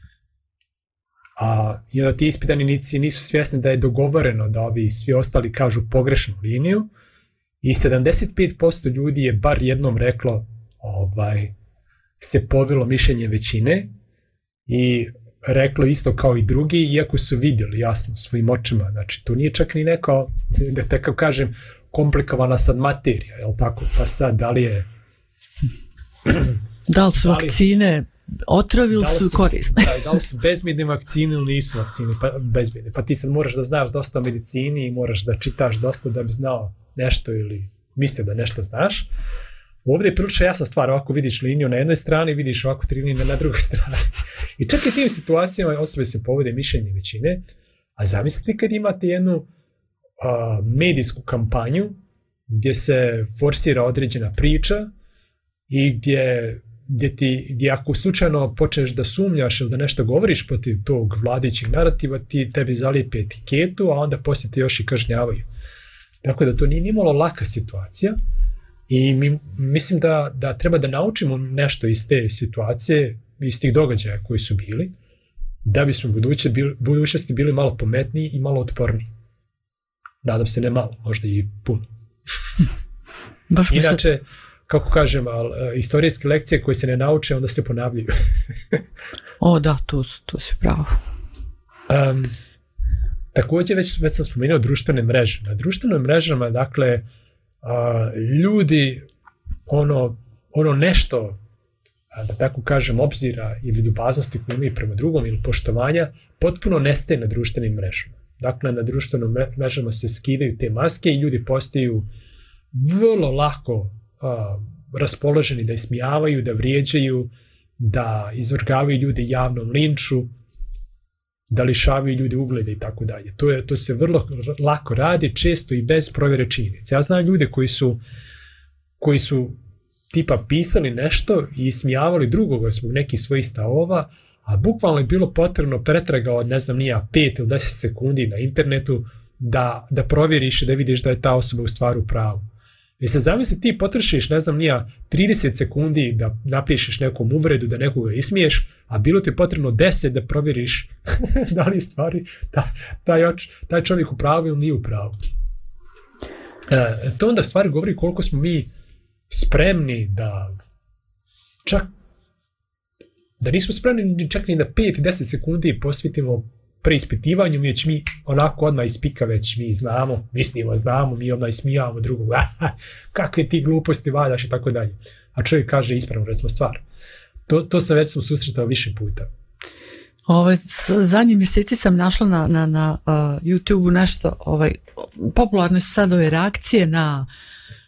a i onda ti ispitanici nisu svjesni da je dogovoreno da ovi svi ostali kažu pogrešnu liniju i sedamdeset pet posto ljudi je bar jednom reklo ovaj, se povelo mišljenje većine i reklo isto kao i drugi, iako su vidjeli jasno svojim očima. Znači, to nije čak ni neko, da tako kažem, komplikovana sad materija, jel tako? Pa sad, da li je... Da li su da li, vakcine otrovi ili su, su korisne? Da, da li su bezbjedne vakcine ili nisu vakcine pa, bezbjedne? Pa ti sad moraš da znaš dosta o medicini i moraš da čitaš dosta da bi znao nešto ili misle da nešto znaš. Ovdje je prilično jasna stvar, ovako vidiš liniju na jednoj strani, vidiš ovako tri linije na drugoj strani. I čak i tim situacijama osobe se povode mišljenje većine, a zamislite kad imate jednu uh, medijsku kampanju gdje se forsira određena priča i gdje, gdje, ti, gdje ako slučajno počneš da sumnjaš ili da nešto govoriš protiv tog vladajućeg narativa, ti tebi zalijepe etiketu, a onda poslije te još i kažnjavaju. Tako da to nije nimalo laka situacija. I mi, mislim da, da treba da naučimo nešto iz te situacije, iz tih događaja koji su bili, da bismo u buduće bili, budućnosti bili malo pametniji i malo otporniji. Nadam se ne malo, možda i puno. Baš Inače, kako kažem, ali, istorijske lekcije koje se ne nauče, onda se ponavljaju. O da, tu, tu si pravo. Um, također, već, već sam spomenuo društvene mreže. Na društvenim mrežama, dakle, Uh, ljudi ono, ono nešto da tako kažem obzira ili ljubaznosti koju imaju prema drugom ili poštovanja potpuno nestaje na društvenim mrežama. Dakle, na društvenim mrežama se skidaju te maske i ljudi postaju vrlo lako uh, raspoloženi da ismijavaju, da vrijeđaju, da izvrgavaju ljude javnom linču, da lišavaju ljude ugleda i tako dalje. To je, to se vrlo lako radi, često i bez provjere činjenica. Ja znam ljude koji su, koji su tipa pisali nešto i ismijavali drugoga zbog nekih svojih stavova, a bukvalno je bilo potrebno pretraga od, ne znam, nija pet ili deset sekundi na internetu da, da provjeriš i da vidiš da je ta osoba u stvari u pravu. I sad zamisli ti potrošiš, ne znam, nija trideset sekundi da napišeš nekom uvredu, da nekoga ismiješ, a bilo ti je potrebno deset da provjeriš da li stvari taj, taj, taj čovjek u pravu ili nije u pravu. E, to onda stvari govori koliko smo mi spremni da čak da nismo spremni čak ni da pet do deset sekundi posvetimo preispitivanju, već mi onako odmah ispika već mi znamo, mislimo znamo, mi odmah ismijavamo drugog, kakve ti gluposti valjaš i tako dalje. A čovjek kaže ispravno recimo stvar. To, to sam već sam susretao više puta. Ovaj, zadnjih mjeseci sam našla na, na, na uh, YouTube-u nešto, ovaj, popularne su sad ove reakcije na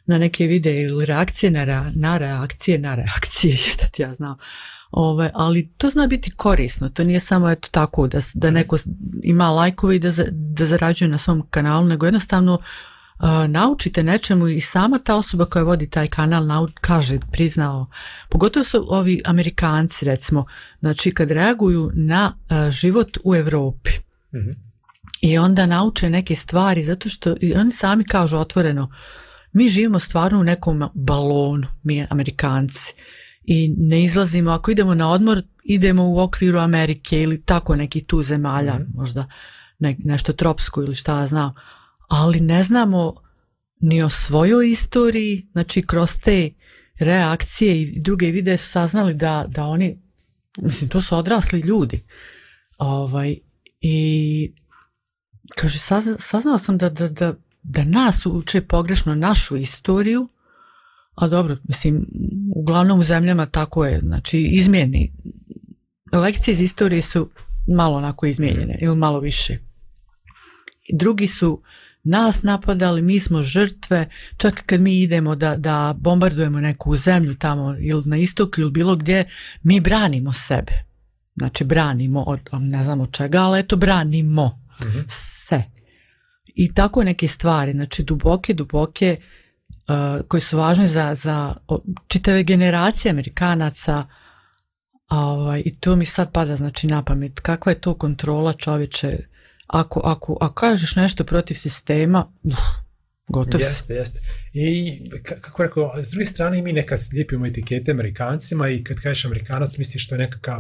na neke videe ili reakcije na, rea, na reakcije, na reakcije, šta ti ja znam. Ove, ali to zna biti korisno, to nije samo eto tako da, da neko ima lajkove i da, za, da zarađuje na svom kanalu, nego jednostavno uh, naučite nečemu i sama ta osoba koja vodi taj kanal nau, kaže, priznao. Pogotovo su ovi Amerikanci, recimo, znači kad reaguju na uh, život u Europi. Mm-hmm. I onda nauče neke stvari, zato što i oni sami kažu otvoreno, mi živimo stvarno u nekom balonu, mi Amerikanci, i ne izlazimo, ako idemo na odmor, idemo u okviru Amerike ili tako neki tu zemalja, mm-hmm. možda ne, nešto tropsko ili šta ja znam, ali ne znamo ni o svojoj istoriji, znači kroz te reakcije i druge videe su saznali da, da oni, mislim, to su odrasli ljudi. Ovaj, i kaže, sazna, saznao sam da, da, da, da nas uče pogrešno našu istoriju, a dobro, mislim, uglavnom u zemljama tako je, znači izmjeni. Lekcije iz istorije su malo onako izmijenjene ili malo više. Drugi su nas napadali, mi smo žrtve, čak kad mi idemo da, da bombardujemo neku zemlju tamo ili na istoku ili bilo gdje, mi branimo sebe. Znači branimo, od, ne znam od čega, ali eto branimo mm-hmm. se. I tako neke stvari, znači duboke, duboke, Uh, koji su važni za, za čitave generacije Amerikanaca, ovaj, i to mi sad pada znači na pamet, kakva je to kontrola čovječe, ako, ako, ako kažeš nešto protiv sistema, uh, gotov si. Jeste, jeste. I kako rekao, s druge strane mi neka slijepimo etikete Amerikancima i kad kažeš Amerikanac misliš što je nekakav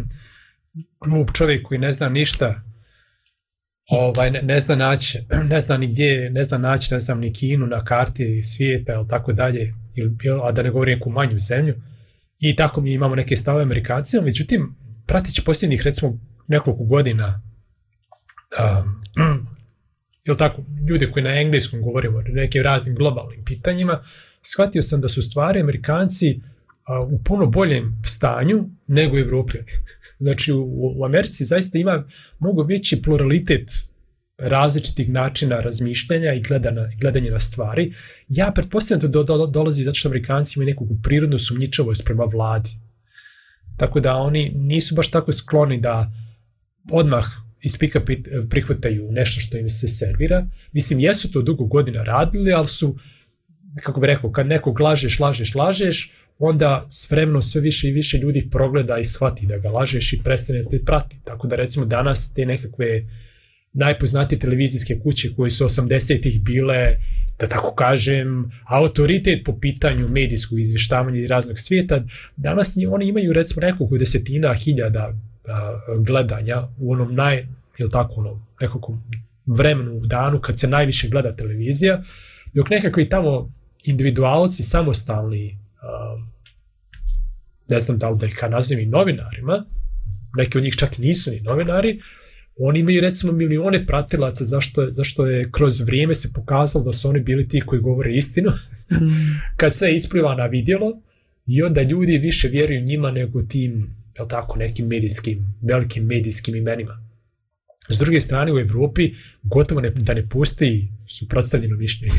glup čovjek koji ne zna ništa, Ovaj, ne, ne zna naći, ne zna ni gdje, ne zna naći, ne znam, ni Kinu na karti svijeta ili tako dalje, ili, a da ne govorim neku manju zemlju. I tako mi imamo neke stavove Amerikancima, međutim, pratići posljednjih, recimo, nekoliko godina, um, ili tako, ljude koji na engleskom govorimo o nekim raznim globalnim pitanjima, shvatio sam da su stvari Amerikanci uh, u puno boljem stanju nego Evropljani. Znači u, u Americi zaista ima mnogo veći pluralitet različitih načina razmišljanja i gledana, gledanja na stvari. Ja pretpostavljam da do, do, dolazi zato što Amerikanci imaju neku prirodnu sumnjičavost prema vladi. Tako da oni nisu baš tako skloni da odmah iz pika prihvataju nešto što im se servira. Mislim, jesu to dugo godina radili, ali su, kako bi rekao, kad nekog lažeš, lažeš, lažeš, onda s vremenom sve više i više ljudi progleda i shvati da ga lažeš i prestane da te prati. Tako da recimo danas te nekakve najpoznatije televizijske kuće koje su osamdesetih bile, da tako kažem, autoritet po pitanju medijskog izvještavanja i raznog svijeta, danas oni imaju recimo nekoliko desetina hiljada a, gledanja u onom naj, ili tako onom nekakvom vremenu u danu kad se najviše gleda televizija, dok nekakvi tamo individualci, samostalni, a, ne znam da li da ih nazivam i novinarima, neki od njih čak nisu ni novinari, oni imaju recimo milione pratilaca zašto, zašto je kroz vrijeme se pokazalo da su oni bili ti koji govore istinu, mm. kad se ispliva na vidjelo i onda ljudi više vjeruju njima nego tim, jel tako, nekim medijskim, velikim medijskim imenima. S druge strane u Evropi gotovo ne, da ne postoji suprotstavljeno mišljenje.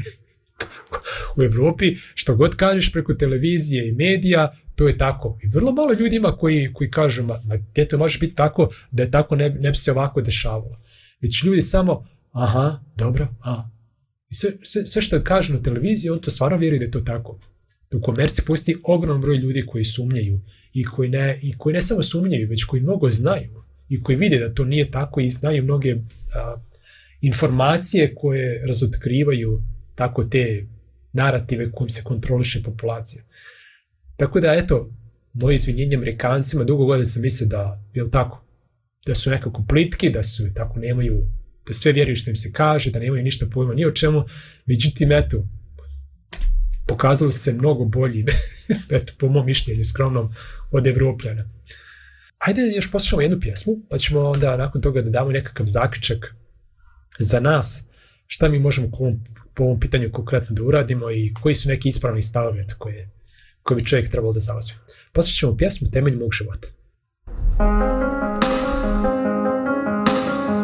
U Evropi što god kažeš preko televizije i medija, to je tako. I vrlo malo ljudi ima koji, koji kažu, ma, gdje to može biti tako, da je tako ne, ne bi se ovako dešavalo. Već ljudi samo, aha, dobro, a. I sve, sve, sve što kažu na televiziji, on to stvarno vjeruje da je to tako. Dok u Americi postoji ogroman broj ljudi koji sumnjaju i koji ne, i koji ne samo sumnjaju, već koji mnogo znaju i koji vide da to nije tako i znaju mnoge a, informacije koje razotkrivaju tako te narative kojim se kontroliše populacija. Tako da, eto, moje izvinjenje Amerikancima, dugo godina sam mislio da, jel tako, da su nekako plitki, da su tako nemaju, da sve vjeruju što im se kaže, da nemaju ništa pojma ni o čemu, međutim, eto, pokazalo se mnogo bolji, eto, po mom mišljenju skromnom, od Evropljana. Ajde još poslušamo jednu pjesmu, pa ćemo onda nakon toga da damo nekakav zaključak za nas, šta mi možemo po ovom, po ovom pitanju konkretno da uradimo i koji su neki ispravni stavovi koje, koje bi čovjek trebalo da zauzme. Poslušamo pjesmu Temelj mog života.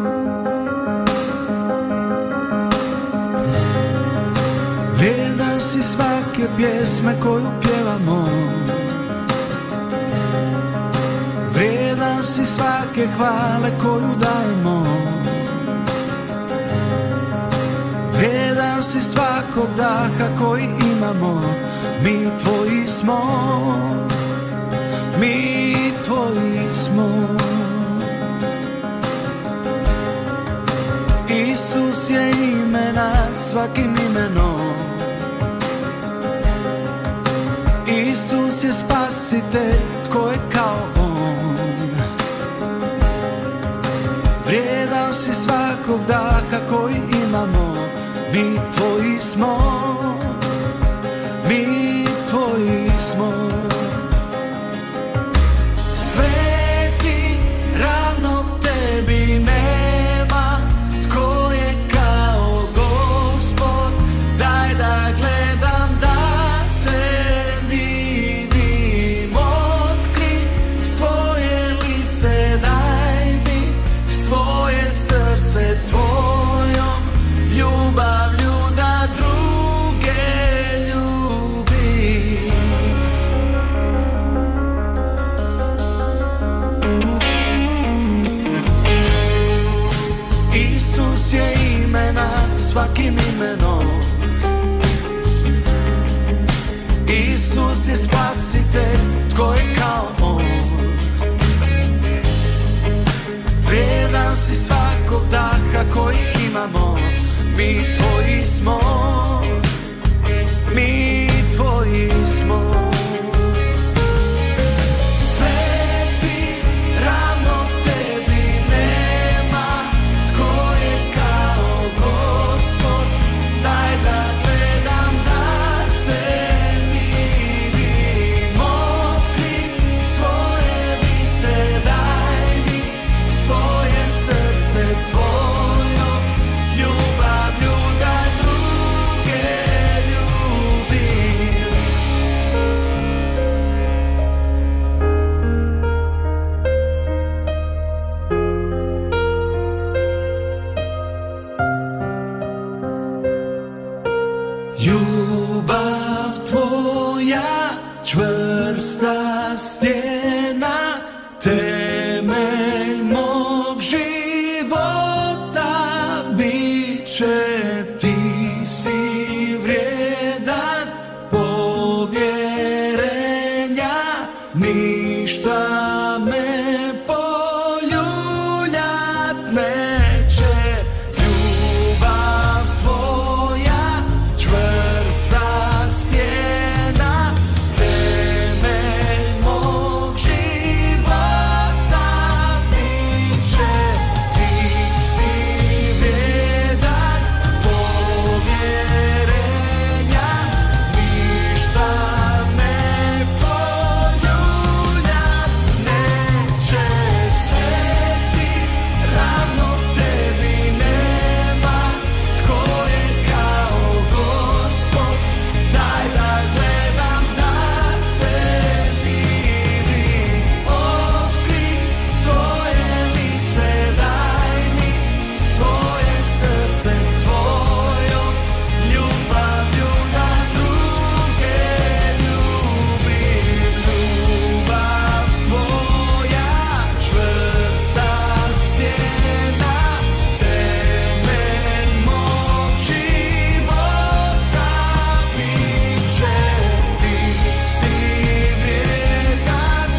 Vrijedan si pjesme koju pjevamo. Vrijedan si svake hvale koju dajemo. Vrijedan si svakog daha koji imamo. Mi tvoji smo, mi tvoji smo. Isus je ime nad svakim imenom. Isus je spasitelj, tko je kao on. Vrijedan si svakog daha koji imamo. Mi tvoji smo, mi tvoji smo. Sveti, ravnog tebi nema. Tko je kao Gospod? Daj da gledam, da se divim. Otkri svoje lice, daj mi svoje srce tvojom ljubavlju da druge ljubim. Isus je ime nad svakim imenom. Isus je spasitelj, tko je kao on. Vrijedan si svakog daha koji imamo. Mi tvoji smo, mi tvoji smo. Sveti, ravnog tebi nema. Tko je kao Gospod? Daj da gledam, da se divim. Otkri svoje lice, daj mi svoje srce tvojo ljubavlju da druge ljubim. Ljubav tvoja čvrsta stjena, temelj mog života biće. Ti si vrijedan povjerenja, ništa me poljuljat neće. Ljubav tvoja čvrsta stjena, temelj mog života biće. Ti si vrijedan povjerenja, ništa me poljuljat neće. Sveti, ravnog tebi nema. Tko je kao Gospod? Daj da gledam, da se divim. Otkri svoje lice, daj mi svoje srce tvojo ljubavlju da druge ljubim. Ljubav tvoja čvrsta stjena, temelj mog života biće. Ti si vrijedan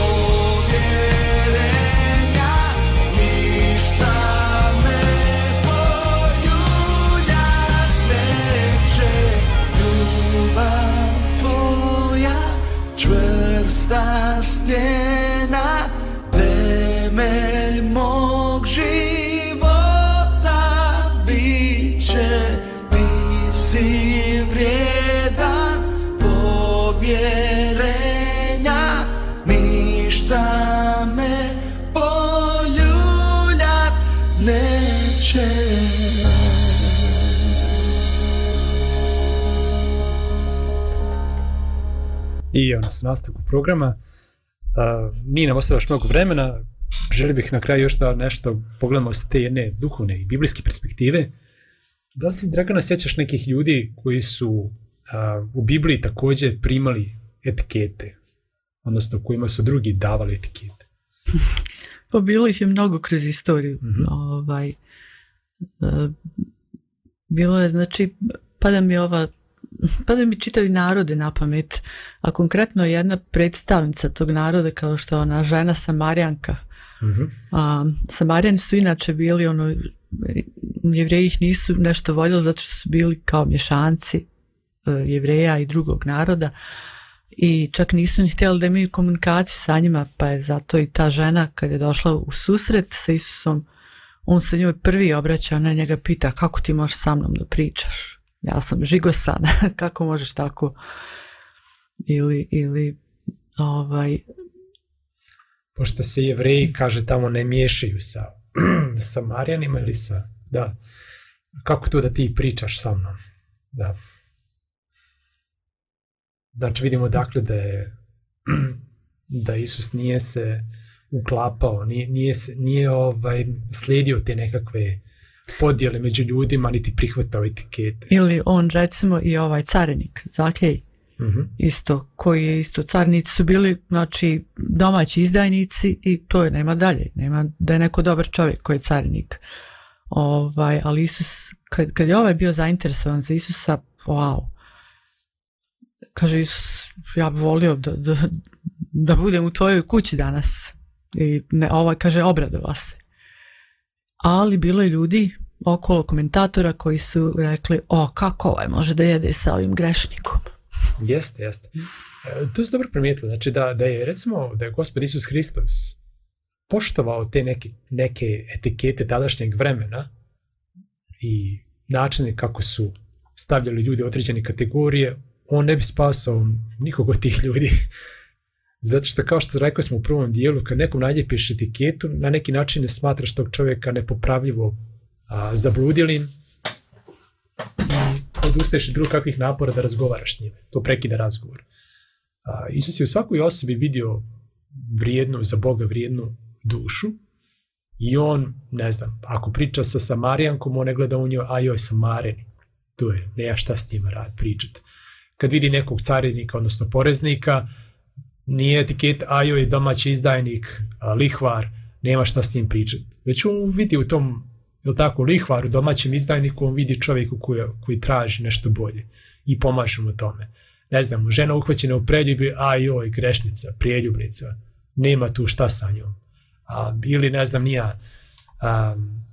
povjerenja, ništa me poljuljat neće. Ljubav tvoja čvrsta stjena, temelj mog života biće. Ti si vrijedan povjerenja, ništa me poljuljat neće. I evo nas u nastavku programa. Uh, nije nam ostalo još mnogo vremena. Želio bih na kraju još da nešto pogledamo s te jedne duhovne i biblijske perspektive. Da li se, Dragana, sjećaš nekih ljudi koji su a, u Bibliji također primali etikete, odnosno kojima su drugi davali etikete? Pa bilo ih je mnogo kroz istoriju. Mm-hmm. Ovaj, uh, bilo je, znači, pada mi ova, pada mi čitavi narode na pamet, a konkretno jedna predstavnica tog naroda kao što je ona žena Samarijanka. Mm-hmm. A, Samarijani su inače bili, ono, Jevreji ih nisu nešto voljeli zato što su bili kao mješanci uh, Jevreja i drugog naroda. I čak nisu ni htjeli da imaju komunikaciju sa njima, pa je zato i ta žena kad je došla u susret sa Isusom, on se njoj prvi obraća, ona njega pita kako ti možeš sa mnom da pričaš, ja sam žigosan, kako možeš tako, ili, ili ovaj... Pošto se Jevreji, kaže, tamo ne miješaju sa Samarijanima ili sa, da, kako to da ti pričaš sa mnom, da. Znači vidimo dakle da je da Isus nije se uklapao, nije, nije, se, nije ovaj, slijedio te nekakve podjele među ljudima, niti prihvatao etikete. Ili on, recimo, i ovaj carinik, Zakej, uh-huh. isto, koji je isto, carinici su bili, znači, domaći izdajnici i to je, nema dalje, nema da je neko dobar čovjek koji je carinik. Ovaj, ali Isus, kad, kad je ovaj bio zainteresovan za Isusa, wow, kaže Isus, ja bih volio da, da, da budem u tvojoj kući danas. I ne, ovaj kaže, obradovao se. Ali bilo je ljudi okolo komentatora koji su rekli, o, kako ovaj može da jede sa ovim grešnikom? Jeste, jeste. E, tu su dobro primijetili, znači da, da je recimo, da je Gospod Isus Hristos poštovao te neke, neke etikete tadašnjeg vremena i načine kako su stavljali ljudi određene kategorije, on ne bi spasao nikog od tih ljudi. Zato što, kao što rekao smo u prvom dijelu, kad nekom naljepiš etiketu, na neki način ne smatraš tog čovjeka nepopravljivo a, zabludjelim i odustaješ od bilo kakvih napora da razgovaraš s njime. To prekida razgovor. A, Isus je u svakoj osobi vidio vrijednu, za Boga vrijednu dušu i on, ne znam, ako priča sa Samarijankom, on ne gleda u njoj, a joj Samareni. To je, nema šta s njima rad pričati. Kad vidi nekog carinika, odnosno poreznika, nije etiket, a joj domaći izdajnik, a, lihvar, nema šta s njim pričati. Već on vidi u tom, jel tako, lihvaru, domaćem izdajniku, on vidi čovjeku koji, koji traži nešto bolje i pomaže mu tome. Ne znam, žena uhvaćena u preljubi, a joj, grešnica, prijeljubnica, nema tu šta sa njom. A, ili ne znam, nija, a,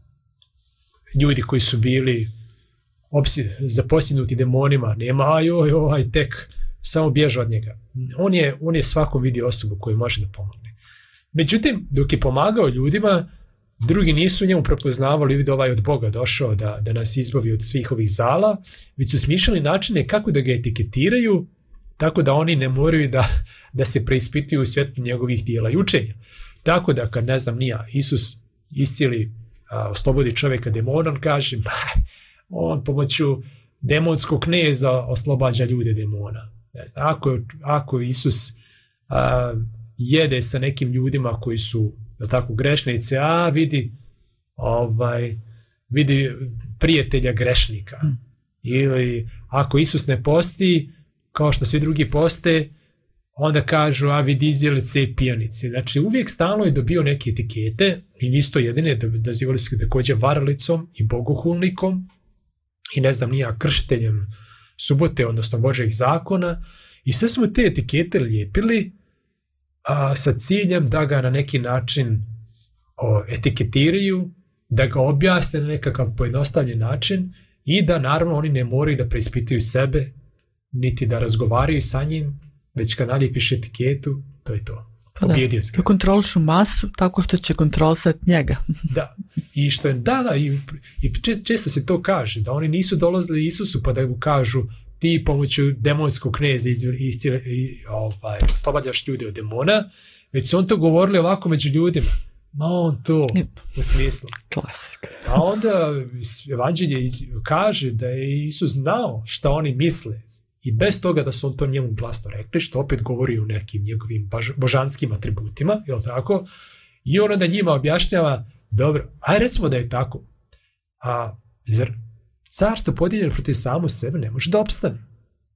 ljudi koji su bili zaposjednuti demonima, nema, a joj, ovaj, tek, samo bježe od njega. On je, on je svakom vidio osobu koju može da pomogne. Međutim, dok je pomagao ljudima, drugi nisu njemu prepoznavali, vidi ovaj od Boga došao da, da nas izbavi od svih ovih zala, već su smišljali načine kako da ga etiketiraju, tako da oni ne moraju da, da se preispituju u svjetlu njegovih dijela i učenja. Tako da kad, ne znam, nija, Isus iscijeli, a, oslobodi čovjeka demona, on kaže, on pomoću demonskog kneza oslobađa ljude demona. Ne znam, ako, ako Isus a, jede sa nekim ljudima koji su, da tako, grešnice, a vidi ovaj, vidi prijatelja grešnika. Hmm. Ili ako Isus ne posti, kao što svi drugi poste, onda kažu, a vidi izjelice i pijanice. Znači, uvijek stalno je dobio neke etikete i nisto jedine, dozivali su također varalicom i bogohulnikom i ne znam, nija kršiteljem subote, odnosno Božjih zakona, i sve smo te etikete lijepili a, sa ciljem da ga na neki način o, etiketiraju, da ga objasne na nekakav pojednostavljen način i da naravno oni ne moraju da preispituju sebe, niti da razgovaraju sa njim, već kad nalijepiš etiketu, to je to. Pa da, da kontrolišu masu tako što će kontrolisati njega. Da, i što je, da, da, i, i često se to kaže, da oni nisu dolazili Isusu pa da mu kažu ti pomoću demonskog kneza iz, iz, iz, ovaj, oslobađaš ljude od demona, već su on to govorili ovako među ljudima. Ma on to u smislu. Klasik. A onda evanđelje iz, kaže da je Isus znao šta oni misle i bez toga da su on to njemu glasno rekli, što opet govori o nekim njegovim božanskim atributima, je li tako? I on onda njima objašnjava, dobro, aj recimo da je tako, a zar carstvo podijeljeno protiv samo sebe ne može da opstane?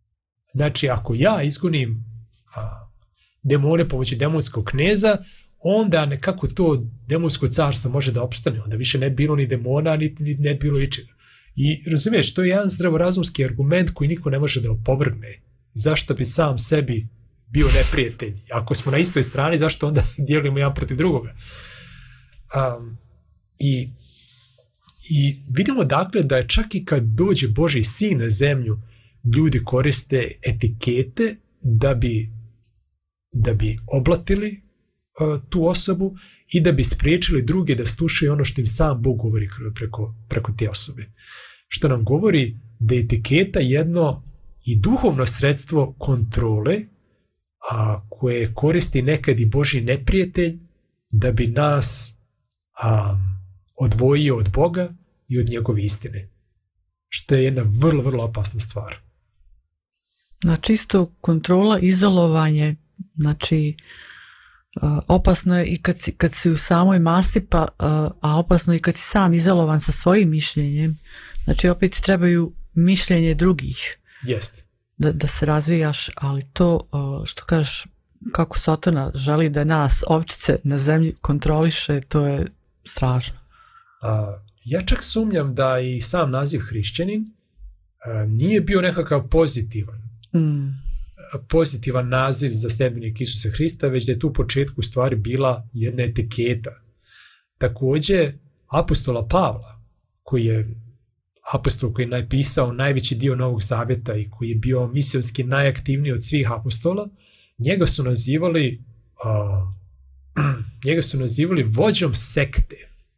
Znači, ako ja izgonim a, demone pomoću demonskog kneza, onda nekako to demonsko carstvo može da opstane. Onda više ne bilo ni demona, ni, ni ne bilo ičega. I razumiješ, to je jedan zdravorazumski argument koji niko ne može da opovrgne. Zašto bi sam sebi bio neprijatelj? Ako smo na istoj strani, zašto onda dijelimo jedan protiv drugoga? Um, i, I vidimo dakle da je čak i kad dođe Božji sin na zemlju, ljudi koriste etikete da bi, da bi oblatili uh, tu osobu i da bi spriječili druge da slušaju ono što im sam Bog govori preko, preko te osobe. Što nam govori da je etiketa jedno i duhovno sredstvo kontrole, a koje koristi nekad i Božji neprijatelj da bi nas a, odvojio od Boga i od njegove istine. Što je jedna vrlo, vrlo opasna stvar. Znači isto kontrola, izolovanje, znači uh, opasno je i kad si, kad si u samoj masi, pa, uh, a opasno je i kad si sam izolovan sa svojim mišljenjem. Znači opet trebaju mišljenje drugih. Jeste. Da, da se razvijaš, ali to uh, što kažeš, kako Satana želi da nas, ovčice na zemlji, kontroliše, to je strašno. A, ja čak sumnjam da i sam naziv hrišćanin a, nije bio nekakav pozitivan. Mm. pozitivan naziv za sledbenik Isusa Hrista, već da je tu u početku u stvari bila jedna etiketa. Također, apostola Pavla, koji je apostol koji je napisao najveći dio Novog Zavjeta i koji je bio misionski najaktivniji od svih apostola, njega su nazivali uh, njega su nazivali vođom sekte.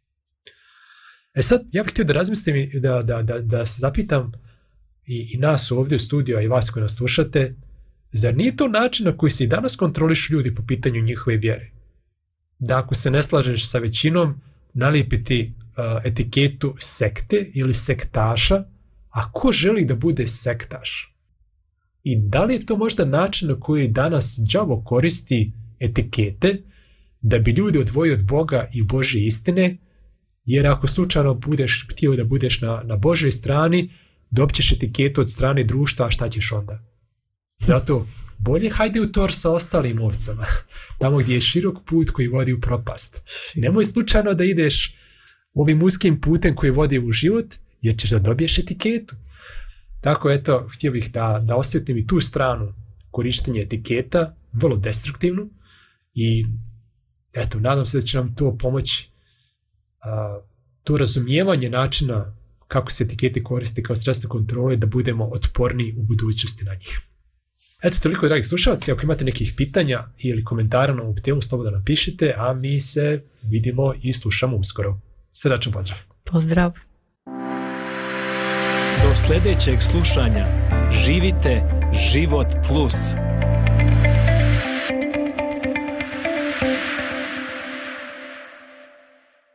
E sad, ja bih htio da razmislim i da, da, da, da se zapitam i, i nas ovdje u studiju, a i vas koji nas slušate, zar nije to način na koji se i danas kontrolišu ljudi po pitanju njihove vjere? Da ako se ne slažeš sa većinom, nalijepiti uh, etiketu sekte ili sektaša, a ko želi da bude sektaš? I da li je to možda način na koji danas đavo koristi etikete da bi ljudi odvojili od Boga i Božje istine, jer ako slučajno budeš htio da budeš na, na Božoj strani, dobćeš etiketu od strane društva, a šta ćeš onda? Zato bolje hajde u tor sa ostalim ovcama, tamo gdje je širok put koji vodi u propast. Nemoj slučajno da ideš ovim uskim putem koji vodi u život, jer ćeš da dobiješ etiketu. Tako, eto, htio bih da, da osjetim i tu stranu korištenja etiketa, vrlo destruktivnu, i eto, nadam se da će nam to pomoći, a, to razumijevanje načina kako se etiketi koriste kao sredstvo kontrole, da budemo otporni u budućnosti na njih. Eto, toliko, dragi slušalci, ako imate nekih pitanja ili komentara na ovu temu, slobodno napišite, a mi se vidimo i slušamo uskoro. Srdačan pozdrav. Pozdrav. Do sljedećeg slušanja živite Život Plus.